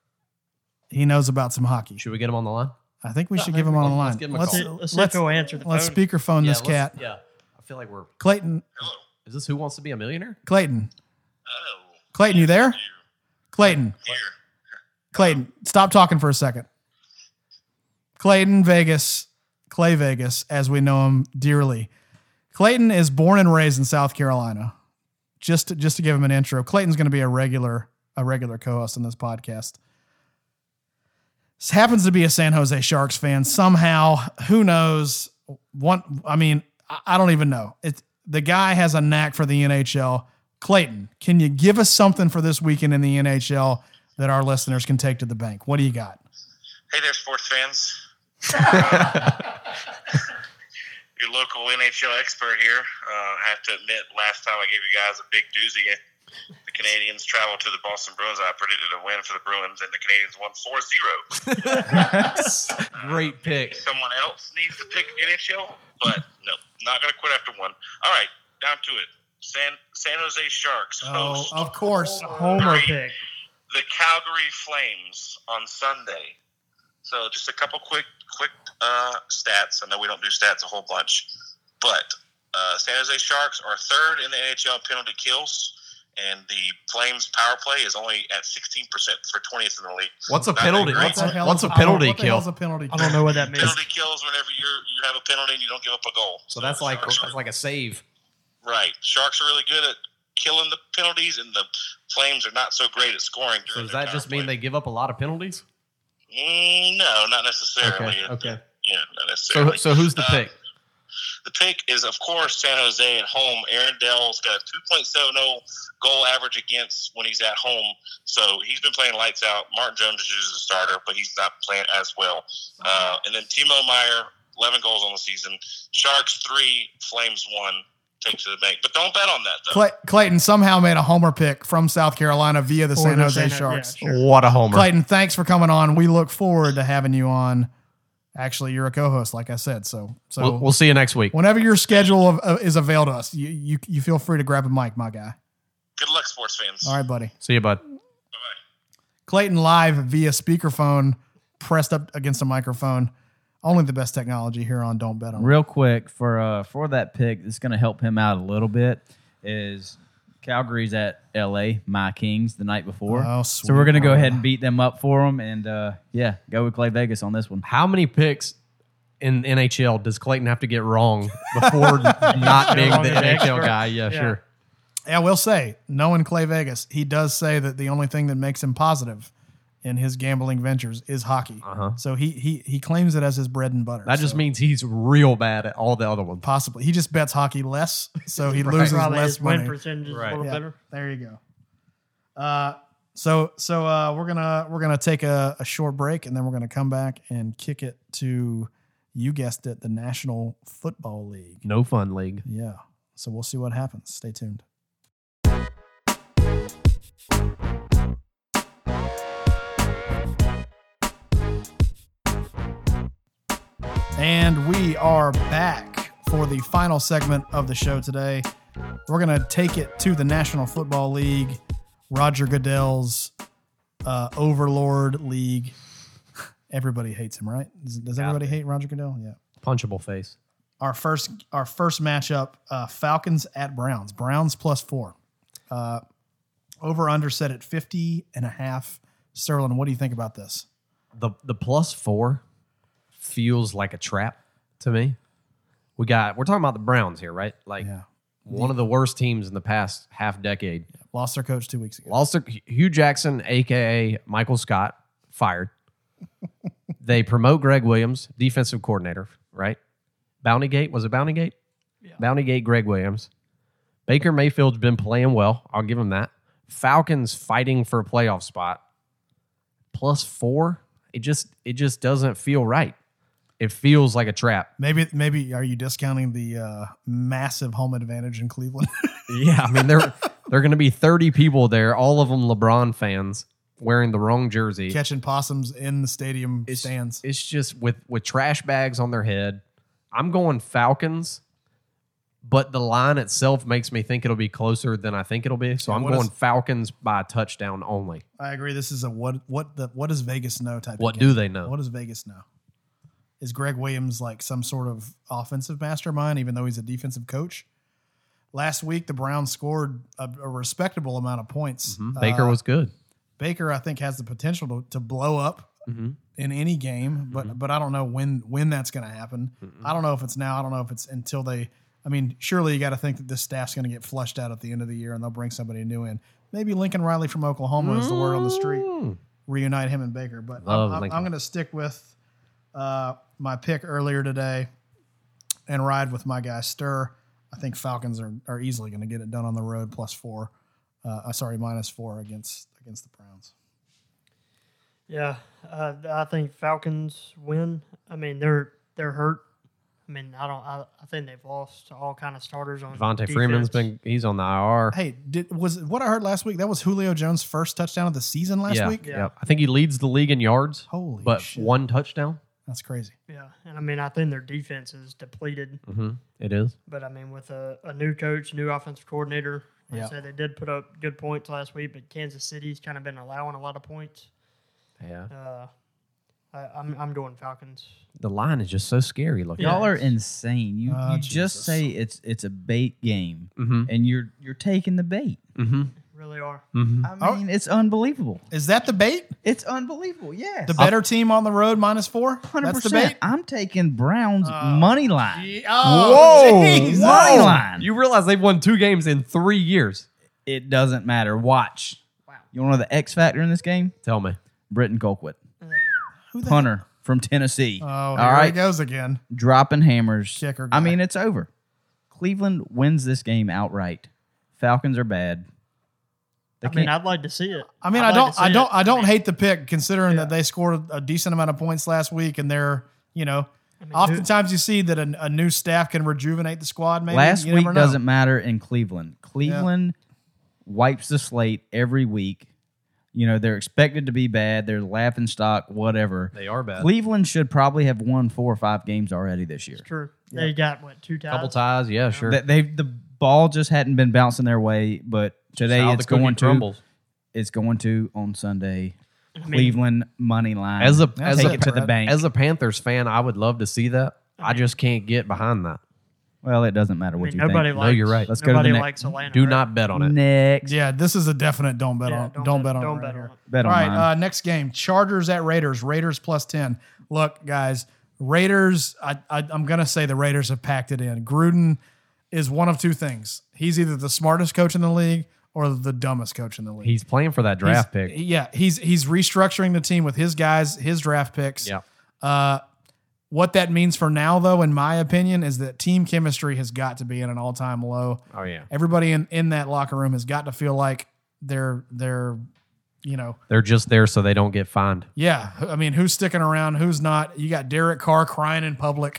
He knows about some hockey. Should we get him on the line? I think we should give him on the line. Let's give him a Let's call. Let's, let's, let's, go answer the let's phone. speakerphone this Yeah, let's- cat. Yeah. I feel like we're. Clayton, Is this Who Wants to Be a Millionaire? Clayton, Oh, Clayton, you there? Clayton, here. Clayton, stop talking for a second. Clayton Vegas, Clay Vegas, as we know him dearly. Clayton is born and raised in South Carolina. Just to, just to give him an intro, Clayton's going to be a regular a regular co-host on this podcast. This happens to be a San Jose Sharks fan somehow. Who knows? One, I mean, I, I don't even know. It's the guy has a knack for the N H L. Clayton, can you give us something for this weekend in the N H L that our listeners can take to the bank? What do you got? Hey there, sports fans. Your local N H L expert here. Uh, I have to admit, last time I gave you guys a big doozy. The Canadians traveled to the Boston Bruins. I predicted a win for the Bruins, and the Canadians won four zero. Great pick. Someone else needs to pick N H L, but no, not going to quit after one. All right, down to it. San San Jose Sharks host Oh, of course. Homer pick. the Calgary Flames on Sunday. So just a couple quick quick uh, stats. I know we don't do stats a whole bunch, but uh, San Jose Sharks are third in the N H L penalty kills, and the Flames power play is only at sixteen percent for twentieth in the league. What's a Not penalty? that great. What's What a, the hell what's is- a penalty what the kill? hell's a penalty I don't know what that means. Penalty kills whenever you're you have a penalty and you don't give up a goal. So that's like Sharks that's like a save. right. Sharks are really good at killing the penalties, and the Flames are not so great at scoring. So during does their that just power mean play. they give up a lot of penalties? Mm, no, not necessarily. Okay. Okay. Yeah, not So necessarily. so who's the Uh, pick? The pick is, of course, San Jose at home. Aaron Dell's got a two point seven oh goal average against when he's at home. So he's been playing lights out. Martin Jones is usually the starter, but he's not playing as well. Uh, and then Timo Meyer, eleven goals on the season. Sharks three, Flames one. Take to the bank. But don't bet on that, though. Clay, Clayton somehow made a homer pick from South Carolina via the Or San the Jose San- Sharks. yeah, sure. What a homer! Clayton, thanks for coming on. We look forward to having you on. Actually, you're a co-host, like I said. So, so We'll, we'll see you next week. whenever your schedule of, uh, is availed to us, you, you you feel free to grab a mic, my guy. Good luck, sports fans. All right, buddy. See you, bud. Bye-bye. Clayton live via speakerphone, pressed up against a microphone. Only the best technology here on Don't Bet on It. Real quick for uh for that pick, that's going to help him out a little bit. Is Calgary's at L A, my Kings, the night before. Oh, so we're going to go sweet. ahead and beat them up for them, and uh, yeah, go with Clay Vegas on this one. How many picks in N H L does Clayton have to get wrong before not being the N H L guy? Yeah, Yeah. sure. I will say, knowing Clay Vegas, he does say that the only thing that makes him positive in his gambling ventures is hockey. Uh-huh. So he he he claims it as his bread and butter. That just So means he's real bad at all the other ones. possibly he just bets hockey less, so he Right. loses Probably less his win money. percentage is Right. a little Yeah, better. there you go. Uh, so so uh, we're gonna we're gonna take a, a short break, and then we're gonna come back and kick it to, you guessed it, the National Football League. No fun league. Yeah. So we'll see what happens. Stay tuned. And we are back for the final segment of the show today. We're going to take it to the National Football League, Roger Goodell's uh, Overlord League. Everybody hates him, right? Does, does everybody hate Roger Goodell? Yeah. Punchable face. Our first our first matchup, uh, Falcons at Browns. Browns plus four. Uh, over under set at fifty and a half. Sterling, what do you think about this? The the plus four feels like a trap to me. We got we're talking about the Browns here, right? Like Yeah. one of the worst teams in the past half decade. Lost their coach two weeks ago. Lost their, Hugh Jackson, aka Michael Scott, fired. They promote Greg Williams, defensive coordinator, right? Bountygate, was it Bountygate? Yeah. Bountygate, Greg Williams. Baker Mayfield's been playing well. I'll give him that. Falcons fighting for a playoff spot. Plus four, it just it just doesn't feel right. It feels like a trap. Maybe maybe are you discounting the uh, massive home advantage in Cleveland? Yeah, I mean there there are going to be thirty people there, all of them LeBron fans, wearing the wrong jersey. Catching possums in the stadium It's, stands. it's just with with trash bags on their head. I'm going Falcons, but the line itself makes me think it'll be closer than I think it'll be. So Yeah, I'm what going is- Falcons by a touchdown only. I agree. This is a what what the what does Vegas know type. What of do game. they know? What does Vegas know? Is Greg Williams like some sort of offensive mastermind, even though he's a defensive coach? Last week, the Browns scored a, a respectable amount of points. Mhm. Baker Uh, was good. Baker, I think, has the potential to, to blow up Mm-hmm. in any game, but Mhm. but I don't know when when that's going to happen. I don't know if it's now. I don't know if it's until they. I mean, surely you got to think that this staff's going to get flushed out at the end of the year, and they'll bring somebody new in. Maybe Lincoln Riley from Oklahoma is the word on the street. Mm. Reunite him and Baker, but I'm, Love I'm, Lincoln. I'm going to stick with uh, my pick earlier today and ride with my guy Stir. I think Falcons are, are easily going to get it done on the road, plus four. Uh, uh, sorry, minus four against against the Browns. Yeah, uh, I think Falcons win. I mean, they're they're hurt. I mean, I don't. I, I think they've lost all kind of starters on. Devontae defense. Freeman's been he's on the I R. Hey, did was what I heard last week? That was Julio Jones' first touchdown of the season last yeah, week. Yeah. yeah. I think he leads the league in yards, Holy but shit, one touchdown. that's crazy. Yeah, and I mean, I think their defense is depleted. Mm-hmm. It is. But I mean, with a, a new coach, new offensive coordinator, like Yeah. I said, they did put up good points last week. But Kansas City's kind of been allowing a lot of points. Yeah. Uh, I, I'm I'm going Falcons. The line is just so scary looking. Yeah. Y'all are insane. You, Oh, you just Jesus. say it's it's a bait game, Mm-hmm. and you're you're taking the bait. Mm-hmm. Really are. Mm-hmm. I mean, it's unbelievable. Is that the bait? It's unbelievable. Yes, The better team on the road minus four? hundred That's the bait? percent. I'm taking Browns Oh, money line. Gee- Oh, jeez. money Oh. line. You realize they've won two games in three years. It doesn't matter. Watch. Wow. You want to know the X factor in this game? Tell me. Britton Colquitt, Who the punter from Tennessee. Oh, All here he right, goes again. dropping hammers. Kicker I guy. mean, it's over. Cleveland wins this game outright. Falcons are bad. They I mean, can't- I'd like to see it. I mean, I'd I like don't, to I see don't, it. I don't mean, hate the pick considering Yeah. that they scored a decent amount of points last week, and they're, you know, I mean, oftentimes you see that a, a new staff can rejuvenate the squad. Maybe Last You week never know. doesn't matter in Cleveland. Cleveland wipes the slate every week. You know, they're expected to be bad. They're laughing stock, whatever. They are bad. Cleveland should probably have won four or five games already this year. It's true. They got what two ties? Couple ties, yeah, sure. They, they the ball just hadn't been bouncing their way, but today How it's the cookie going to crumbles. it's going to on Sunday. I mean, Cleveland money line. As a That's as take a it to the bank. as a Panthers fan, I would love to see that. I just can't get behind that. well, it doesn't matter I what mean, you nobody think. likes. you're right. Let's go to the nobody next- likes Atlanta. Do right? not bet on it. Next, Yeah, this is a definite don't bet Yeah, on. Don't, bet on don't it. bet right on here. it. bet All on right, mine. uh, next game: Chargers at Raiders. Raiders plus ten. Look, guys, Raiders. I, I, I'm gonna say the Raiders have packed it in. Gruden is one of two things. He's either the smartest coach in the league or the dumbest coach in the league. He's playing for that draft He's- pick. Yeah, he's he's restructuring the team with his guys, his draft picks. Yeah. Uh, what that means for now, though, in my opinion, is that team chemistry has got to be at an all time low. Oh yeah. Everybody in, in that locker room has got to feel like they're they're, you know, They're just there so they don't get fined. yeah. I mean, who's sticking around? Who's not? You got Derek Carr crying in public.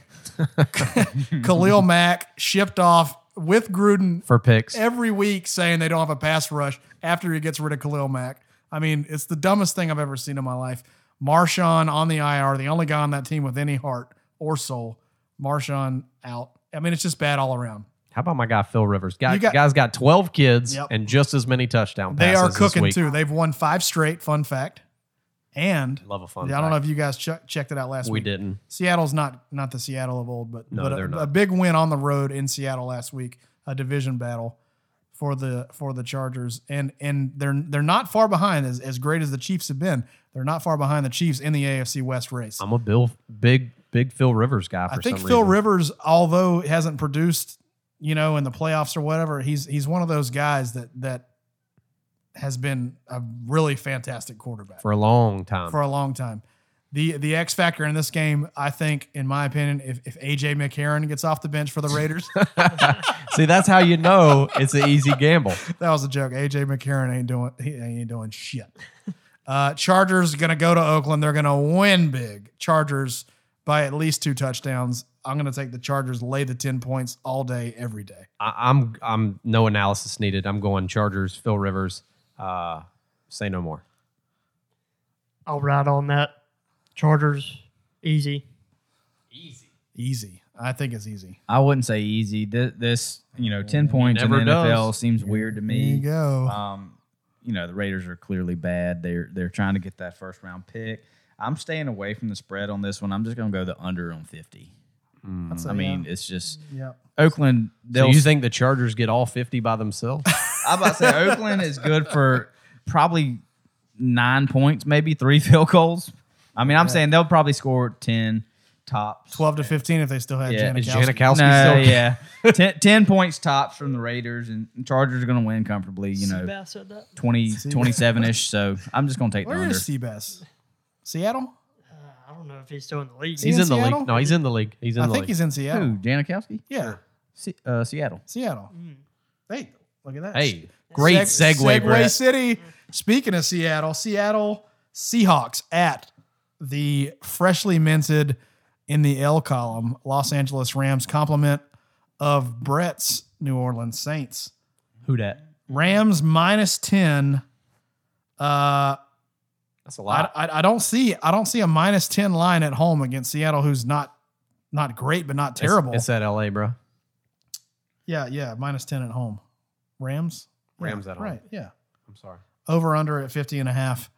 Khalil Mack shipped off with Gruden For picks. every week saying they don't have a pass rush after he gets rid of Khalil Mack. I mean, it's the dumbest thing I've ever seen in my life. Marshawn on the I R, the only guy on that team with any heart or soul. Marshawn out. I mean, it's just bad all around. How about my guy Phil Rivers? Guy, You got- guy's got twelve kids Yep. and just as many touchdown They passes are this cooking week. too. They've won five straight. Fun fact. And Love a fun yeah, I don't fact. know if you guys ch- checked it out last We week. didn't. Seattle's not not the Seattle of old, but, No, but they're a, not. a big win on the road in Seattle last week, a division battle for the for the Chargers, and and they're they're not far behind. As as great as the Chiefs have been, they're not far behind the Chiefs in the A F C West race. I'm a Bill big big Phil Rivers guy for I think some Phil reason. Rivers, although he hasn't produced, you know, in the playoffs or whatever, he's he's one of those guys that that has been a really fantastic quarterback for a long time. for a long time. The the X factor in this game, I think, in my opinion, if, if A J McCarron gets off the bench for the Raiders, See, that's how you know it's an easy gamble. that was a joke. A J McCarron ain't doing he ain't doing shit. Uh, Chargers gonna go to Oakland. They're gonna win big. Chargers by at least two touchdowns. I'm gonna take the Chargers, lay the ten points all day, every day. I, I'm I'm no analysis needed. I'm going Chargers. Phil Rivers. Uh, say no more. I'll ride on that. Chargers, easy. Easy. I think it's easy. I wouldn't say easy. This, this you know, ten points in the never N F L does. seems weird to There you me. go. Um, you know, the Raiders are clearly bad. They're they're trying to get that first round pick. I'm staying away from the spread on this one. I'm just going to go the under on fifty. That's I a- mean, it's just yeah. Oakland. So They'll. you think the Chargers get all fifty by themselves? I'm about to say Oakland is good for probably nine points, maybe three field goals. I mean, I'm saying they'll probably score ten tops. twelve to fifteen if they still had Yeah, Is Janikowski. Janikowski No, still? yeah, ten, ten points tops from the Raiders, and Chargers are going to win comfortably. You know, Seabass said that. twenty, twenty-seven ish. So I'm just going to take the Where under. is Seabass? Seattle? I don't know if he's still in the league. he He's in in the Seattle? league. No, he's in the league. He's in I the think league. he's in Seattle. Who? Janikowski? Yeah. Se- uh, Seattle. Seattle. Hey, look at that. Hey, great Seg- segue, Segway Brett. City. Speaking of Seattle, Seattle Seahawks at the freshly minted in the L column Los Angeles Rams, complement of Brett's New Orleans Saints. Who dat? Rams minus ten. Uh, That's a I, lot. I, I don't see I don't see a minus ten line at home against Seattle, who's not not great but not It's- terrible. It's, at L A, bro. yeah, yeah, minus ten at home. Rams, Rams Yeah, at home. right? Yeah. I'm sorry. Over under at fifty and a half.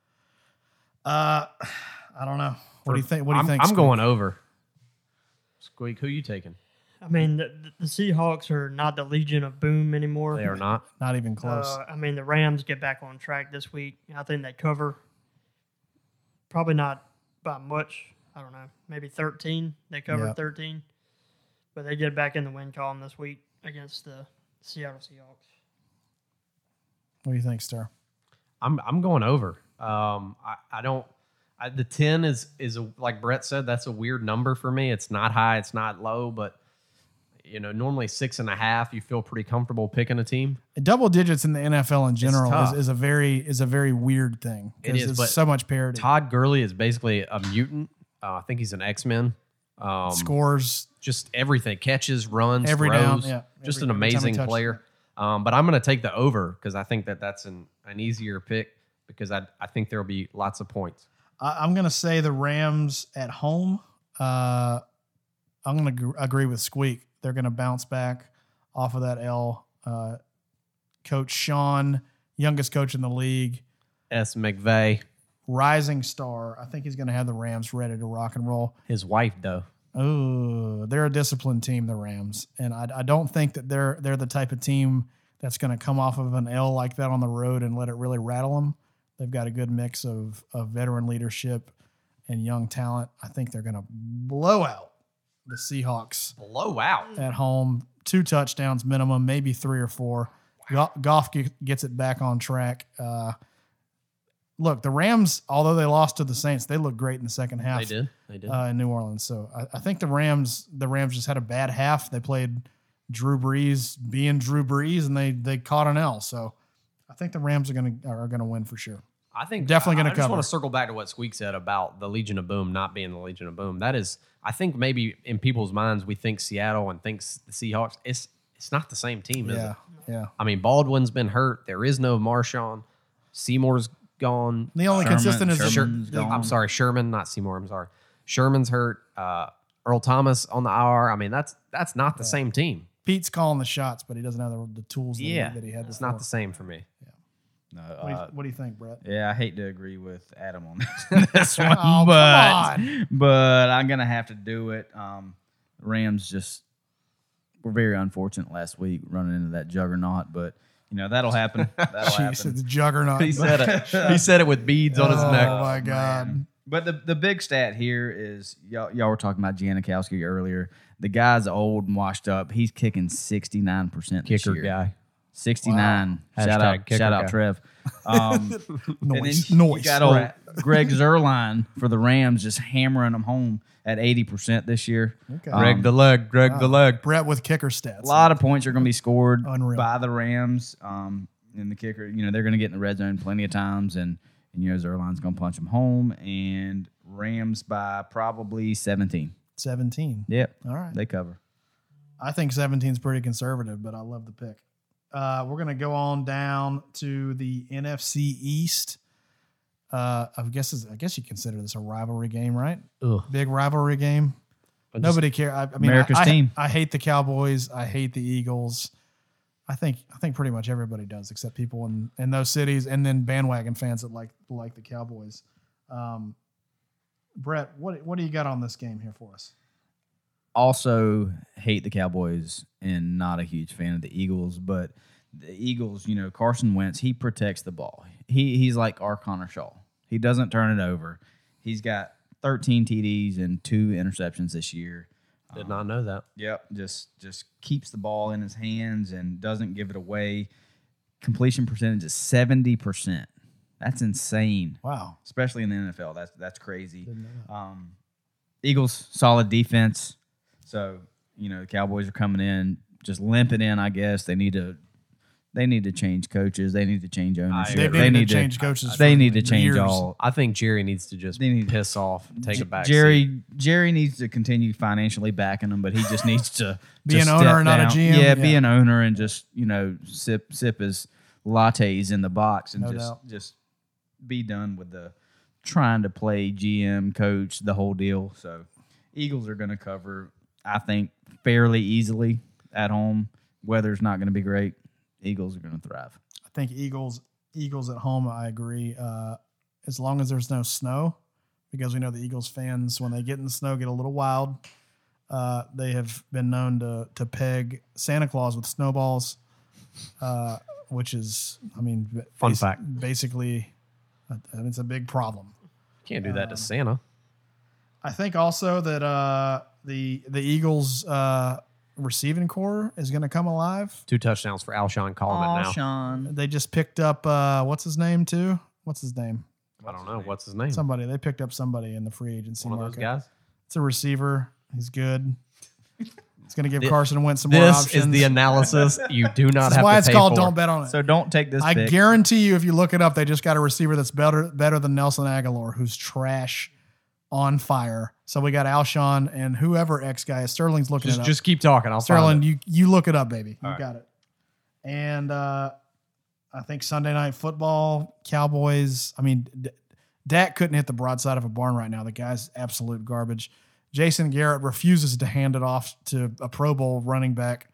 Uh, I don't know. What do you think? What do you I'm, think? I'm Squeak? going over. Squeak, who you taking? I mean, the, the Seahawks are not the Legion of Boom anymore. They are not. Not even close. Uh, I mean, the Rams get back on track this week. I think they cover. Probably not by much. I don't know. Maybe thirteen. They covered Yep. thirteen. But they get back in the win column this week against the Seattle Seahawks. What do you think, Star? I'm I'm going over. Um, I, I don't. I, the ten is is a, like Brett said. That's a weird number for me. It's not high. It's not low. But you know, normally six and a half. You feel pretty comfortable picking a team. Double digits in the N F L in general tough. is, is a very is a very weird thing. It 'cause is, there's but so much parity. Todd Gurley is basically a mutant. Uh, I think he's an X-Men. Um, Scores just everything, catches, runs, Every throws. down, yeah. Just Every- an every time he amazing touches player. Um, but I'm going to take the over because I think that that's an, an easier pick because I I think there'll be lots of points. I, I'm going to say the Rams at home. Uh, I'm going to gr- agree with Squeak. They're going to bounce back off of that L. Uh, Coach Sean, youngest coach in the league. S. McVay. rising star. I think he's going to have the Rams ready to rock and roll. His wife, though. Oh, they're a disciplined team, the Rams, and I, I don't think that they're they're the type of team that's going to come off of an L like that on the road and let it really rattle them. They've got a good mix of of veteran leadership and young talent. I think they're going to blow out the Seahawks Blow out. at home, two touchdowns minimum, maybe three or four. Go- Goff ge- gets it back on track. Uh, look, the Rams, although they lost to the Saints, they looked great in the second half. They did. They did. Uh, in New Orleans. So I, I think the Rams, the Rams just had a bad half. They played Drew Brees being Drew Brees, and they they caught an L. So I think the Rams are gonna are gonna win for sure. I think Definitely gonna I, I just cover. want to circle back to what Squeak said about the Legion of Boom not being the Legion of Boom. That is, I think maybe in people's minds we think Seattle and thinks the Seahawks. It's it's not the same team, is Yeah, it? yeah. I mean, Baldwin's been hurt. There is no Marshawn. Seymour's gone. The only Sherman- consistent is the Sherman's the- gone. I'm sorry, Sherman, not Seymour. I'm sorry, Sherman's hurt. Uh, Earl Thomas on the I R. I mean, that's that's not the same team. Pete's calling the shots, but he doesn't have the, the tools that, Yeah, he, that he had. it's before. not the same for me. No, What do, you, uh, what do you think, Brett? yeah, I hate to agree with Adam on this, this one, Oh, come but on. but I'm gonna have to do it. Um, Rams just were very unfortunate last week running into that juggernaut, but you know that'll happen. That'll Jeez, happen. it's a juggernaut. He said it. He said it with beads on his Oh, neck. my God. Man. But the, the big stat here is y'all, y'all were talking about Janikowski earlier. The guy's old and washed up. He's kicking sixty-nine percent this Kicker year. guy. sixty-nine. Wow. Shout Hashtag out, kicker shout out, guy. Trev. Um, and then Noise. you Noise. got old Greg Zerline for the Rams just hammering them home at eighty percent this year. Okay. Um, Greg the leg. Greg the leg. Brett with kicker stats. a lot of points are going to be scored Unreal. by the Rams. Um, and the kicker, you know, they're going to get in the red zone plenty of times, and, and you know, Zerline's going to punch them home. And Rams by probably seventeen. seventeen. Yep. All right. They cover. I think seventeen is pretty conservative, but I love the pick. Uh, we're going to go on down to the N F C East. Uh, I guess is- I guess you consider this a rivalry game, right? Ugh. Big rivalry game. I just- Nobody cares. I, I mean, America's I, I- team. I hate the Cowboys. I hate the Eagles. I think I think pretty much everybody does, except people in, in those cities, and then bandwagon fans that like like the Cowboys. Um, Brett, what what do you got on this game here for us? Also hate the Cowboys and not a huge fan of the Eagles, but the Eagles, you know, Carson Wentz, he protects the ball. He he's like our Connor Shaw. He doesn't turn it over. He's got thirteen T Ds and two interceptions this year. Did not know that. Yep, just just keeps the ball in his hands and doesn't give it away. Completion percentage is seventy percent. That's insane, Wow. especially in the N F L. That's that's crazy. Um, Eagles solid defense. So you know the Cowboys are coming in just limping in. I guess they need to they need to change coaches. They need to change ownership. They've they needed need to change coaches. They for need to change years. all. I think Jerry needs to just They need- piss off, take a back Jerry seat. Jerry needs to continue financially backing them, but he just needs to Be just an owner step and not a down. G M? Yeah, be Yeah. an owner and just you know sip sip his lattes in the box and No just doubt. just be done with the trying to play G M, coach, the whole deal. So Eagles are going to cover, I think, fairly easily at home. Weather's not going to be great. Eagles are going to thrive. I think Eagles Eagles at home. I agree. Uh, as long as there's no snow, because we know the Eagles fans when they get in the snow get a little wild. Uh, they have been known to to peg Santa Claus with snowballs, uh, which is, I mean, b- Fun basi- fact. Basically, uh, it's a big problem. Can't do that to Santa. I think also that uh, the the Eagles uh, receiving core is going to come alive. Two touchdowns for Alshon calling it now. Sean. They just picked up uh, what's his name too? What's his name? I don't know. What's his name? Somebody. They picked up somebody in the free agency One of those market. guys? It's a receiver. He's good. It's going to give Carson Wentz some more This options. is the analysis you do not This is have why to it's pay called for. Don't Bet on It. So don't take this I pick. guarantee you, if you look it up, they just got a receiver that's better better than Nelson Aguilar, who's trash on fire. So we got Alshon and whoever X guy is. Sterling's looking Just, it up. just keep talking. I'll Sterling, find it. you you look it up, baby. You All right. got it. And uh, I think Sunday Night Football, Cowboys. I mean, D- Dak couldn't hit the broadside of a barn right now. The guy's absolute garbage. Jason Garrett refuses to hand it off to a Pro Bowl running back.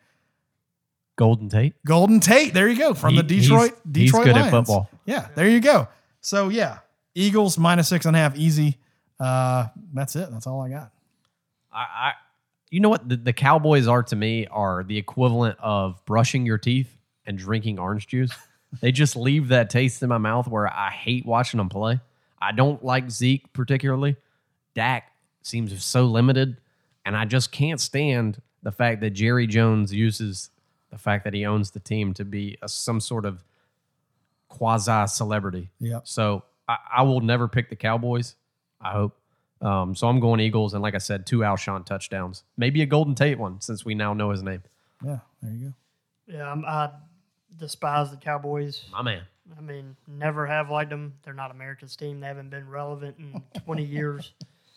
Golden Tate. Golden Tate, there you go, from He- the Detroit he's- he's Detroit good at Lions. football. Yeah, there you go. So yeah, Eagles minus six and a half, easy. Uh, that's it. That's all I got. I, I you know what the, the Cowboys are to me are the equivalent of brushing your teeth and drinking orange juice. They just leave that taste in my mouth where I hate watching them play. I don't like Zeke particularly. Dak seems so limited, and I just can't stand the fact that Jerry Jones uses the fact that he owns the team to be a, some sort of quasi-celebrity. Yep. So I, I will never pick the Cowboys, I hope. Um, so I'm going Eagles, and like I said, two Alshon touchdowns. Maybe a Golden Tate one, since we now know his name. Yeah, there you go. Yeah, I'm, I despise the Cowboys. My man. I mean, never have liked them. They're not America's team. They haven't been relevant in twenty years.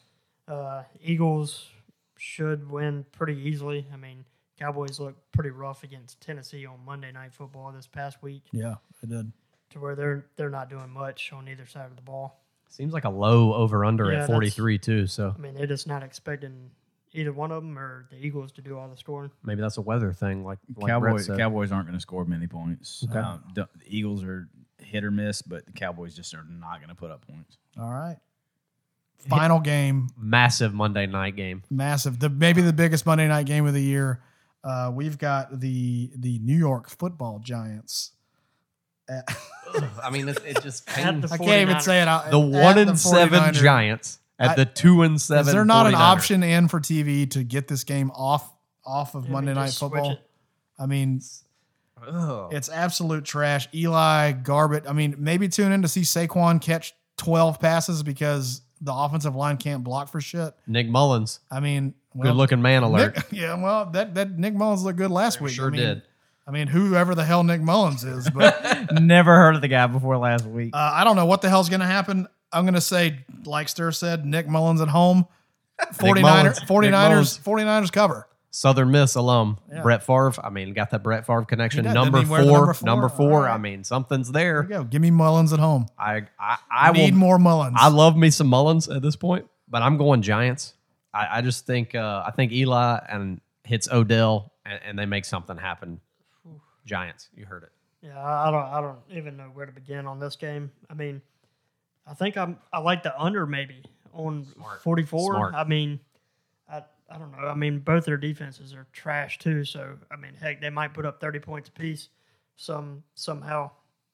Uh, Eagles should win pretty easily. I mean, Cowboys look pretty rough against Tennessee on Monday Night Football this past week, Yeah, it did. to where they're they're not doing much on either side of the ball. Seems like a low over-under Yeah, at forty-three, too. So I mean, they're just not expecting either one of them or the Eagles to do all the scoring. maybe that's a weather thing, like, like Brett Cowboys said. Cowboys aren't going to score many points. Okay. Uh, the the Eagles are hit or miss, but the Cowboys just are not going to put up points. All right. Final game, Massive Monday night game. massive. The maybe the biggest Monday night game of the year. Uh, we've got the the New York Football Giants. At, I mean, it, it just At pains. the I can't even say it out. The at one the and seven 49ers. Giants at I- the two and seven. Is there not an 49ers. option in for T V to get this game off off of Maybe Monday Night just switch Football? it. I mean, Ugh. it's absolute trash. Eli Garbett. I mean, maybe tune in to see Saquon catch twelve passes because the offensive line can't block for shit. Nick Mullins, I mean, well, good looking man alert. Nick, yeah, well, that that Nick Mullins looked good last week. Sure I mean, did. I mean, whoever the hell Nick Mullins is, but Never heard of the guy before last week. uh, I don't know what the hell's going to happen. I'm going to say, like Stir said, Nick Mullins at home. 49ers, Mullins. Nick 49ers, Mullins. 49ers cover. Southern Miss alum, Yeah. Brett Favre. I mean, got that Brett Favre connection. He does. Number Didn't he four, wear the number number four. four? All right. I mean, something's There there. you go. Give me Mullins at home. I, I, I Need will. more Mullins. I love me some Mullins at this point, but I'm going Giants. I, I just think uh, I think Eli and hits Odell, and, and they make something happen. Giants, you heard it. Yeah, I don't. I don't even know where to begin on this game. I mean, I think I'm. I like the under maybe on Smart. forty-four. Smart. I mean, I I don't know. I mean, both their defenses are trash too. So I mean, heck, they might put up thirty points apiece. Some somehow.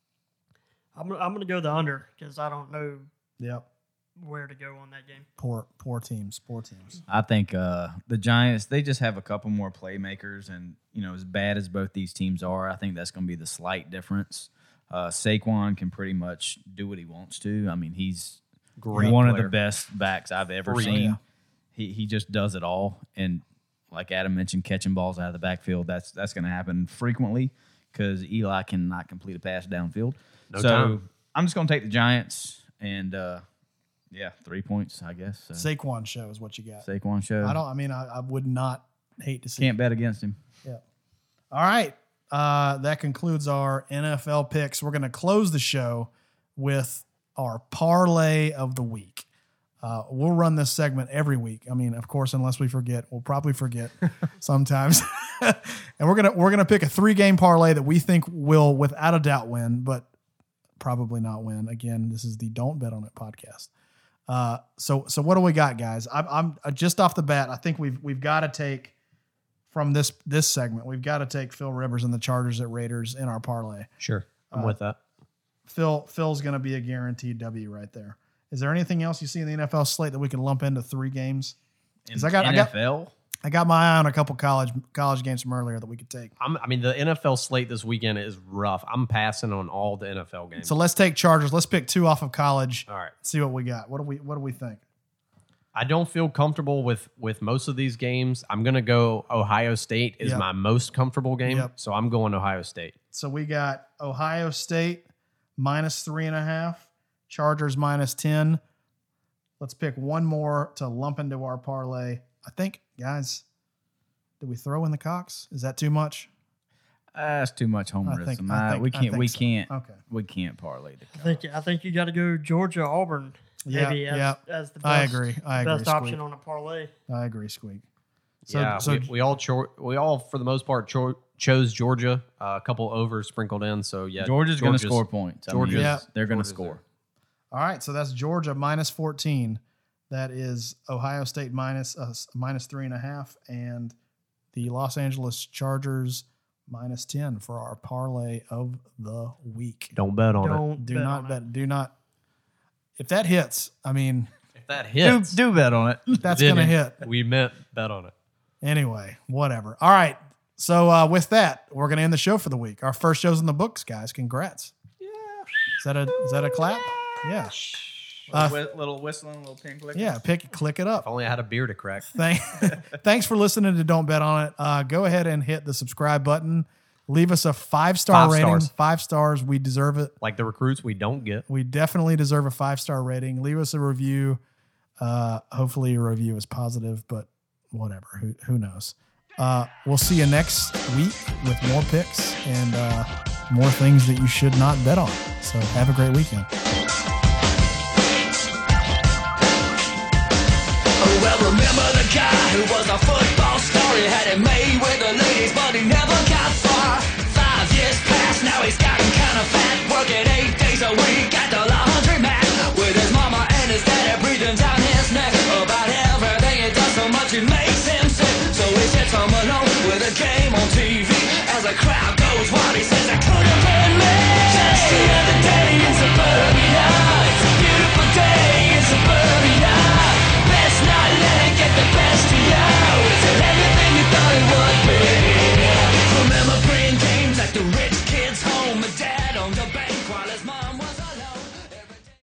I'm I'm gonna go the under because I don't know Yep. where to go on that game. Poor, poor teams. Poor teams. I think uh, the Giants, they just have a couple more playmakers. And, you know, as bad as both these teams are, I think that's going to be the slight difference. Uh, Saquon can pretty much do what he wants to. I mean, he's Great one of player. the best backs I've ever Freak. seen. Yeah. He he just does it all. And like Adam mentioned, catching balls out of the backfield, that's that's going to happen frequently because Eli cannot complete a pass downfield. No so time. I'm just going to take the Giants and, uh, yeah, three points, I guess. So. Saquon show is what you got. Saquon show. I don't. I mean, I, I would not hate to see. Can't bet against him. Yeah. All right. Uh, that concludes our N F L picks. We're going to close the show with our parlay of the week. Uh, we'll run this segment every week. I mean, of course, unless we forget, we'll probably forget sometimes. And we're gonna we're gonna pick a three game parlay that we think will, without a doubt, win, but probably not win. Again, this is the Don't Bet on It podcast. Uh, so so what do we got, guys? I'm, I'm uh, just off the bat. I think we've we've got to take from this this segment. We've got to take Phil Rivers and the Chargers at Raiders in our parlay. Sure, I'm Uh, with that. Phil Phil's going to be a guaranteed W right there. Is there anything else you see in the N F L slate that we can lump into three games? 'Cause I got- I N got- F L? I got my eye on a couple college college games from earlier that we could take. I'm, I mean, the N F L slate this weekend is rough. I'm passing on all the N F L games. So let's take Chargers. Let's pick two off of college. all right. See what we got. What do we What do we think? I don't feel comfortable with with most of these games. I'm gonna go Ohio State is Yep. my most comfortable game, Yep. so I'm going Ohio State. So we got Ohio State minus three and a half, Chargers minus ten. Let's pick one more to lump into our parlay. I think, guys, did we throw in the Cox? Is that too much? That's too much homerism. think- I Uh, think- we I can't. think we so. can't. Okay. We can't parlay the. I think I think you got to go Georgia Auburn Yeah, maybe as, yeah. as the best, I agree. I agree. best option Squeak. on a parlay. I agree, Squeak. So, yeah, so we, we all cho- we all for the most part cho- chose Georgia. Uh, a couple overs sprinkled in. So yeah, Georgia's going to Georgia's- score points. I Georgia- mean, Yeah. they're going to Georgia's score. All right, so that's Georgia minus fourteen. That is Ohio State minus uh, minus three and a half, and the Los Angeles Chargers minus ten for our parlay of the week. Don't bet on it. Don't Do bet not on bet. it. Do not. If that hits, I mean, If that Do, hits, do bet on it. that's going to hit. we meant bet on it. Anyway, whatever. All right. So uh, with that, we're going to end the show for the week. Our first show's in the books, guys. Congrats. Yeah. Is that a is that a clap? Yeah. Uh, little, little whistling, little pin click. Yeah. Pick click it up. If only I had a beer to crack. Thank, thanks for listening to Don't Bet on It. Uh, go ahead and hit the subscribe button. Leave us a five star Five rating. stars. Five stars. We deserve it. Like the recruits we don't get. We definitely deserve a five star rating. Leave us a review. Uh, hopefully, your review is positive, but whatever. Who who knows? Uh, we'll see you next week with more picks and uh, more things that you should not bet on. So have a great weekend. Oh, well, remember the guy who was a football star? He had it made with the ladies, but he never got far. Five years past, now he's gotten kind of fat, working eight days a week at the laundry mat, with his mama and his daddy breathing down his neck about everything he does so much it makes him sick. So he sits home alone with a game on T V as the crowd goes wild. He says, "It could have been me." Just the other day in suburbia, it's a beautiful day in suburbia. Best not let it get the best of you. Is it everything you thought it would be? Remember playing games at the rich kids' home? Dad